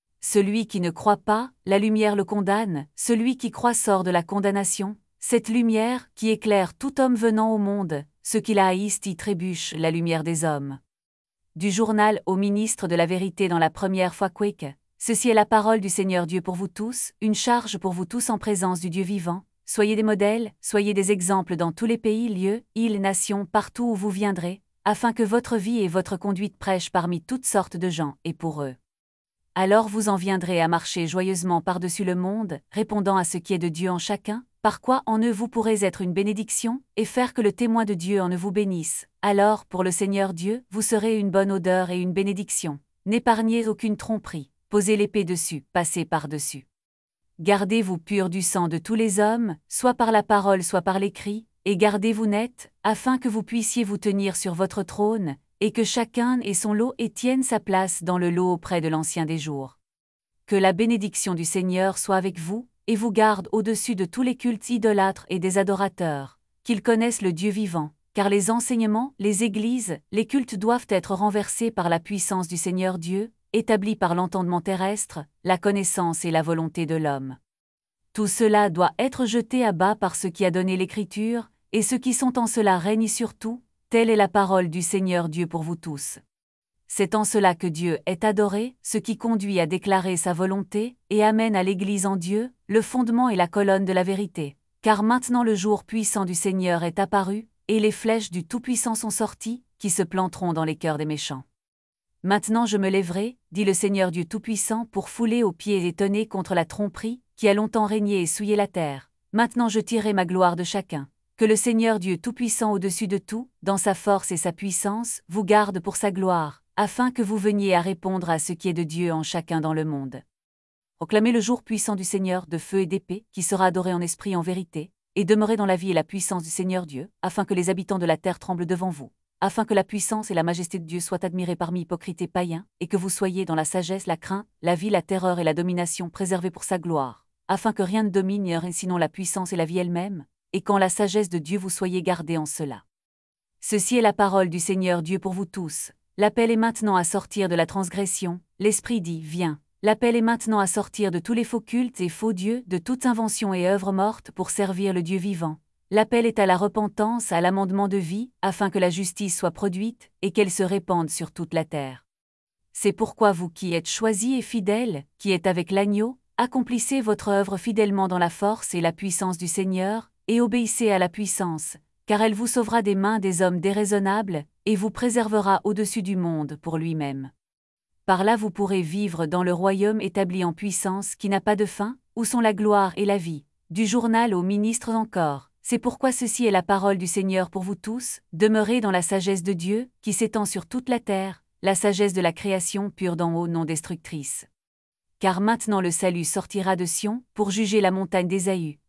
Celui qui ne croit pas, la lumière le condamne, celui qui croit sort de la condamnation, cette lumière, qui éclaire tout homme venant au monde, ceux qui la haïssent y trébuchent la lumière des hommes. Du journal au ministre de la vérité dans la première foi Quake, ceci est la parole du Seigneur Dieu pour vous tous, une charge pour vous tous en présence du Dieu vivant. Soyez des modèles, soyez des exemples dans tous les pays, lieux, îles, nations, partout où vous viendrez, afin que votre vie et votre conduite prêchent parmi toutes sortes de gens, et pour eux. Alors vous en viendrez à marcher joyeusement par-dessus le monde, répondant à ce qui est de Dieu en chacun, par quoi en eux vous pourrez être une bénédiction, et faire que le témoin de Dieu en eux vous bénisse. Alors, pour le Seigneur Dieu, vous serez une bonne odeur et une bénédiction. N'épargnez aucune tromperie, posez l'épée dessus, passez par-dessus. Gardez-vous purs du sang de tous les hommes, soit par la parole soit par l'écrit, et gardez-vous net, afin que vous puissiez vous tenir sur votre trône, et que chacun ait son lot et tienne sa place dans le lot auprès de l'Ancien des jours. Que la bénédiction du Seigneur soit avec vous, et vous garde au-dessus de tous les cultes idolâtres et des adorateurs, qu'ils connaissent le Dieu vivant, car les enseignements, les églises, les cultes doivent être renversés par la puissance du Seigneur Dieu, établi par l'entendement terrestre, la connaissance et la volonté de l'homme. Tout cela doit être jeté à bas par ce qui a donné l'Écriture, et ceux qui sont en cela règnent sur tout, telle est la parole du Seigneur Dieu pour vous tous. C'est en cela que Dieu est adoré, ce qui conduit à déclarer sa volonté, et amène à l'Église en Dieu, le fondement et la colonne de la vérité. Car maintenant le jour puissant du Seigneur est apparu, et les flèches du Tout-Puissant sont sorties, qui se planteront dans les cœurs des méchants. Maintenant je me lèverai, dit le Seigneur Dieu Tout-Puissant, pour fouler aux pieds et tonner contre la tromperie, qui a longtemps régné et souillé la terre. Maintenant je tirerai ma gloire de chacun. Que le Seigneur Dieu Tout-Puissant au-dessus de tout, dans sa force et sa puissance, vous garde pour sa gloire, afin que vous veniez à répondre à ce qui est de Dieu en chacun dans le monde. Proclamez le jour puissant du Seigneur de feu et d'épée, qui sera adoré en esprit et en vérité, et demeurez dans la vie et la puissance du Seigneur Dieu, afin que les habitants de la terre tremblent devant vous, afin que la puissance et la majesté de Dieu soient admirées parmi hypocrites et païens, et que vous soyez dans la sagesse, la crainte, la vie, la terreur et la domination préservés pour sa gloire, afin que rien ne domine sinon la puissance et la vie elle-même, et qu'en la sagesse de Dieu vous soyez gardés en cela. Ceci est la parole du Seigneur Dieu pour vous tous. L'appel est maintenant à sortir de la transgression, l'Esprit dit « Viens ». L'appel est maintenant à sortir de tous les faux cultes et faux dieux, de toute invention et œuvre morte pour servir le Dieu vivant. L'appel est à la repentance, à l'amendement de vie, afin que la justice soit produite, et qu'elle se répande sur toute la terre. C'est pourquoi vous qui êtes choisis et fidèles, qui êtes avec l'agneau, accomplissez votre œuvre fidèlement dans la force et la puissance du Seigneur, et obéissez à la puissance, car elle vous sauvera des mains des hommes déraisonnables, et vous préservera au-dessus du monde pour lui-même. Par là vous pourrez vivre dans le royaume établi en puissance qui n'a pas de fin, où sont la gloire et la vie. Du journal aux ministres encore. C'est pourquoi ceci est la parole du Seigneur pour vous tous, demeurez dans la sagesse de Dieu, qui s'étend sur toute la terre, la sagesse de la création pure d'en haut non destructrice. Car maintenant le salut sortira de Sion, pour juger la montagne d'Ésaü.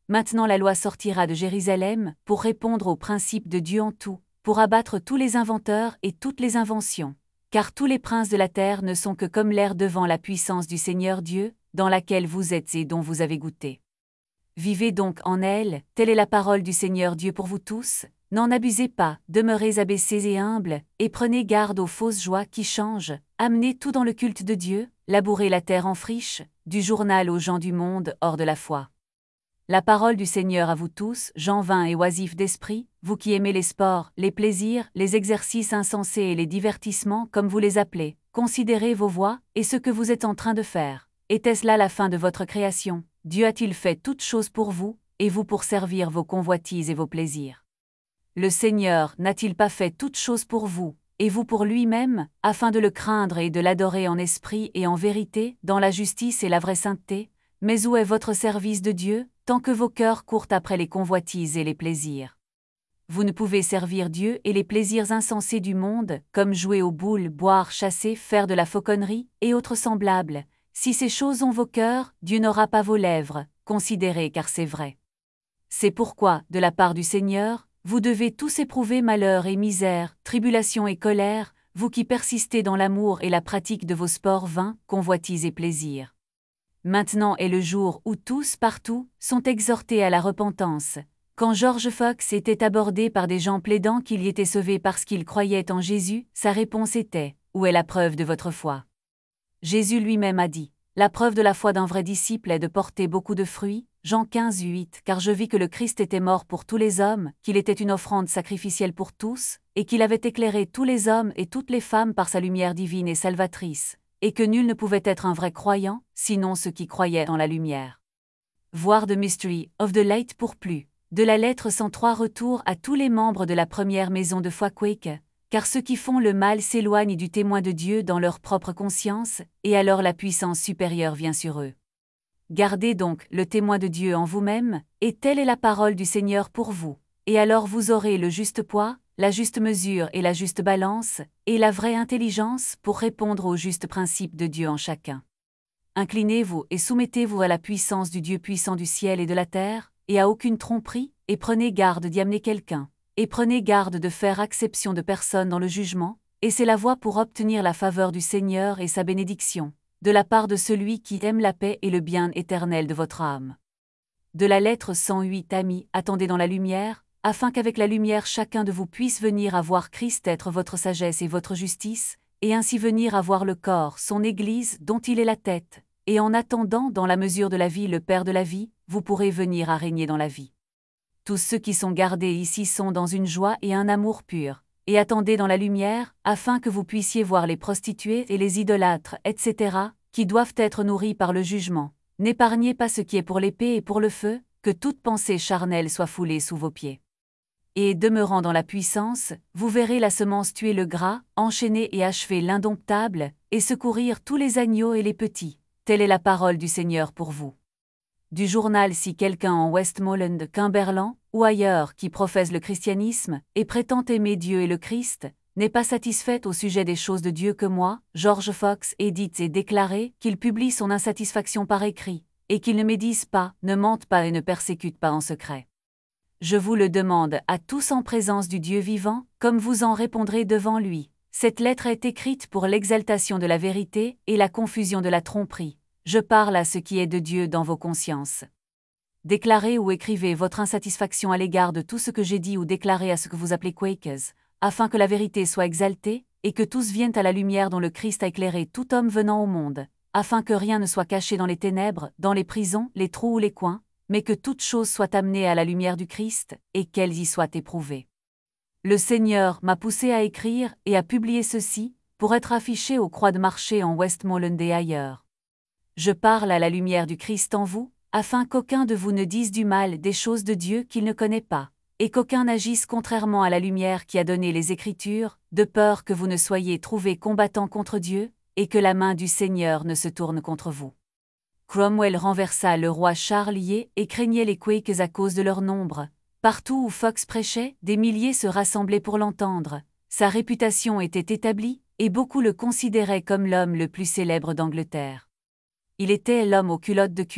Maintenant la loi sortira de Jérusalem pour répondre aux principes de Dieu en tout, pour abattre tous les inventeurs et toutes les inventions. Car tous les princes de la terre ne sont que comme l'air devant la puissance du Seigneur Dieu, dans laquelle vous êtes et dont vous avez goûté. Vivez donc en elle, telle est la parole du Seigneur Dieu pour vous tous. N'en abusez pas, demeurez abaissés et humbles, et prenez garde aux fausses joies qui changent, amenez tout dans le culte de Dieu, labourez la terre en friche, du journal aux gens du monde hors de la foi. La parole du Seigneur à vous tous, gens vains et oisifs d'esprit, vous qui aimez les sports, les plaisirs, les exercices insensés et les divertissements comme vous les appelez, considérez vos voies et ce que vous êtes en train de faire. Était-ce là la fin de votre création? Dieu a-t-il fait toutes choses pour vous, et vous pour servir vos convoitises et vos plaisirs? Le Seigneur n'a-t-il pas fait toutes choses pour vous, et vous pour lui-même, afin de le craindre et de l'adorer en esprit et en vérité, dans la justice et la vraie sainteté? Mais où est votre service de Dieu, tant que vos cœurs courent après les convoitises et les plaisirs? Vous ne pouvez servir Dieu et les plaisirs insensés du monde, comme jouer aux boules, boire, chasser, faire de la fauconnerie, et autres semblables. Si ces choses ont vos cœurs, Dieu n'aura pas vos lèvres, considérez car c'est vrai. C'est pourquoi, de la part du Seigneur, vous devez tous éprouver malheur et misère, tribulation et colère, vous qui persistez dans l'amour et la pratique de vos sports vains, convoitises et plaisirs. Maintenant est le jour où tous, partout, sont exhortés à la repentance. Quand George Fox était abordé par des gens plaidant qu'il y était sauvé parce qu'il croyait en Jésus, sa réponse était « Où est la preuve de votre foi ?» Jésus lui-même a dit « La preuve de la foi d'un vrai disciple est de porter beaucoup de fruits, Jean quinze, huit, car je vis que le Christ était mort pour tous les hommes, qu'il était une offrande sacrificielle pour tous, et qu'il avait éclairé tous les hommes et toutes les femmes par sa lumière divine et salvatrice, et que nul ne pouvait être un vrai croyant, sinon ceux qui croyaient dans la lumière. » Voir The Mystery of the Light pour plus. De la lettre cent trois retour à tous les membres de la première maison de foi Quake, car ceux qui font le mal s'éloignent du témoin de Dieu dans leur propre conscience, et alors la puissance supérieure vient sur eux. Gardez donc le témoin de Dieu en vous-même, et telle est la parole du Seigneur pour vous, et alors vous aurez le juste poids, la juste mesure et la juste balance, et la vraie intelligence pour répondre aux justes principes de Dieu en chacun. Inclinez-vous et soumettez-vous à la puissance du Dieu puissant du ciel et de la terre, et à aucune tromperie, et prenez garde d'y amener quelqu'un, et prenez garde de faire acception de personne dans le jugement, et c'est la voie pour obtenir la faveur du Seigneur et sa bénédiction, de la part de celui qui aime la paix et le bien éternel de votre âme. De la lettre cent huit Amis, attendez dans la lumière, afin qu'avec la lumière chacun de vous puisse venir à voir Christ être votre sagesse et votre justice, et ainsi venir à voir le corps, son Église, dont il est la tête, et en attendant dans la mesure de la vie le Père de la vie, vous pourrez venir à régner dans la vie. Tous ceux qui sont gardés ici sont dans une joie et un amour pur, et attendez dans la lumière, afin que vous puissiez voir les prostituées et les idolâtres, et cetera, qui doivent être nourris par le jugement. N'épargnez pas ce qui est pour l'épée et pour le feu, que toute pensée charnelle soit foulée sous vos pieds. Et demeurant dans la puissance, vous verrez la semence tuer le gras, enchaîner et achever l'indomptable, et secourir tous les agneaux et les petits. Telle est la parole du Seigneur pour vous. Du journal si quelqu'un en Westmoreland, Cumberland, ou ailleurs qui professe le christianisme, et prétend aimer Dieu et le Christ, n'est pas satisfait au sujet des choses de Dieu que moi, George Fox, ai dites et déclaré qu'il publie son insatisfaction par écrit, et qu'il ne médise pas, ne mente pas et ne persécute pas en secret. Je vous le demande à tous en présence du Dieu vivant, comme vous en répondrez devant lui. Cette lettre est écrite pour l'exaltation de la vérité et la confusion de la tromperie. Je parle à ce qui est de Dieu dans vos consciences. Déclarez ou écrivez votre insatisfaction à l'égard de tout ce que j'ai dit ou déclarez à ce que vous appelez Quakers, afin que la vérité soit exaltée, et que tous viennent à la lumière dont le Christ a éclairé tout homme venant au monde, afin que rien ne soit caché dans les ténèbres, dans les prisons, les trous ou les coins, mais que toute chose soit amenée à la lumière du Christ, et qu'elles y soient éprouvées. Le Seigneur m'a poussé à écrire et à publier ceci, pour être affiché aux croix de marché en Westmoreland et ailleurs. Je parle à la lumière du Christ en vous, afin qu'aucun de vous ne dise du mal des choses de Dieu qu'il ne connaît pas, et qu'aucun n'agisse contrairement à la lumière qui a donné les Écritures, de peur que vous ne soyez trouvés combattant contre Dieu, et que la main du Seigneur ne se tourne contre vous. Cromwell renversa le roi Charles lié et craignait les Quakes à cause de leur nombre. Partout où Fox prêchait, des milliers se rassemblaient pour l'entendre. Sa réputation était établie, et beaucoup le considéraient comme l'homme le plus célèbre d'Angleterre. Il était l'homme aux culottes de cuir,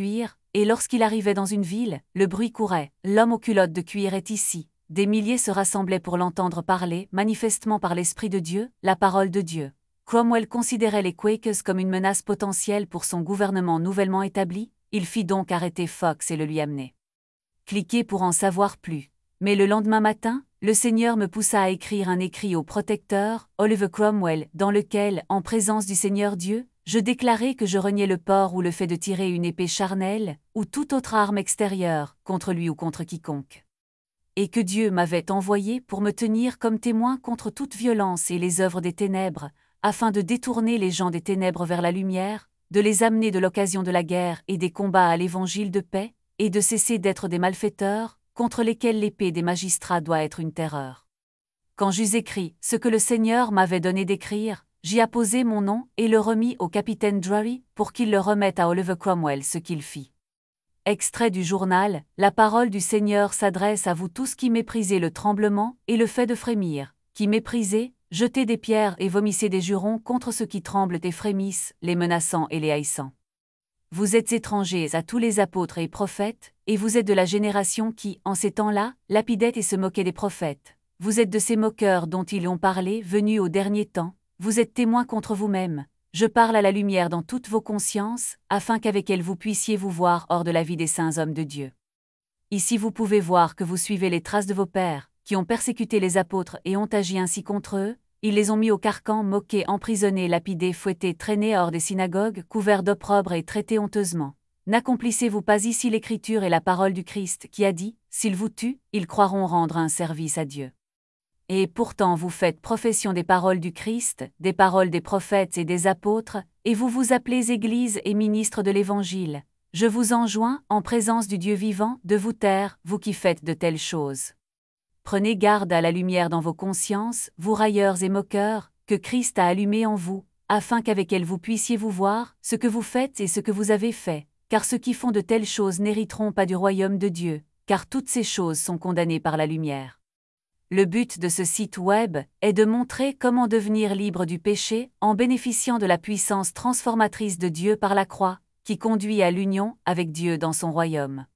et lorsqu'il arrivait dans une ville, le bruit courait. L'homme aux culottes de cuir est ici. Des milliers se rassemblaient pour l'entendre parler, manifestement par l'Esprit de Dieu, la parole de Dieu. Cromwell considérait les Quakers comme une menace potentielle pour son gouvernement nouvellement établi, il fit donc arrêter Fox et le lui amener. Cliquez pour en savoir plus. Mais le lendemain matin, le Seigneur me poussa à écrire un écrit au protecteur, Oliver Cromwell, dans lequel, en présence du Seigneur Dieu, je déclarais que je reniais le port ou le fait de tirer une épée charnelle, ou toute autre arme extérieure, contre lui ou contre quiconque. Et que Dieu m'avait envoyé pour me tenir comme témoin contre toute violence et les œuvres des ténèbres, afin de détourner les gens des ténèbres vers la lumière, de les amener de l'occasion de la guerre et des combats à l'évangile de paix, et de cesser d'être des malfaiteurs, contre lesquels l'épée des magistrats doit être une terreur. Quand j'eus écrit ce que le Seigneur m'avait donné d'écrire, j'y apposai mon nom et le remis au capitaine Drury pour qu'il le remette à Oliver Cromwell, ce qu'il fit. Extrait du journal, la parole du Seigneur s'adresse à vous tous qui méprisez le tremblement et le fait de frémir, qui méprisez, jetez des pierres et vomissez des jurons contre ceux qui tremblent et frémissent, les menaçant et les haïssant. Vous êtes étrangers à tous les apôtres et prophètes, et vous êtes de la génération qui, en ces temps-là, lapidait et se moquait des prophètes. Vous êtes de ces moqueurs dont ils ont parlé venus au dernier temps, vous êtes témoins contre vous-mêmes. Je parle à la lumière dans toutes vos consciences, afin qu'avec elle vous puissiez vous voir hors de la vie des saints hommes de Dieu. Ici vous pouvez voir que vous suivez les traces de vos pères, qui ont persécuté les apôtres et ont agi ainsi contre eux, ils les ont mis au carcan, moqués, emprisonnés, lapidés, fouettés, traînés hors des synagogues, couverts d'opprobre et traités honteusement. N'accomplissez-vous pas ici l'écriture et la parole du Christ qui a dit, s'ils vous tuent, ils croiront rendre un service à Dieu. Et pourtant vous faites profession des paroles du Christ, des paroles des prophètes et des apôtres, et vous vous appelez Église et ministres de l'Évangile. Je vous enjoins, en présence du Dieu vivant, de vous taire, vous qui faites de telles choses. Prenez garde à la lumière dans vos consciences, vous railleurs et moqueurs, que Christ a allumé en vous, afin qu'avec elle vous puissiez vous voir, ce que vous faites et ce que vous avez fait, car ceux qui font de telles choses n'hériteront pas du royaume de Dieu, car toutes ces choses sont condamnées par la lumière. Le but de ce site web est de montrer comment devenir libre du péché en bénéficiant de la puissance transformatrice de Dieu par la croix, qui conduit à l'union avec Dieu dans son royaume.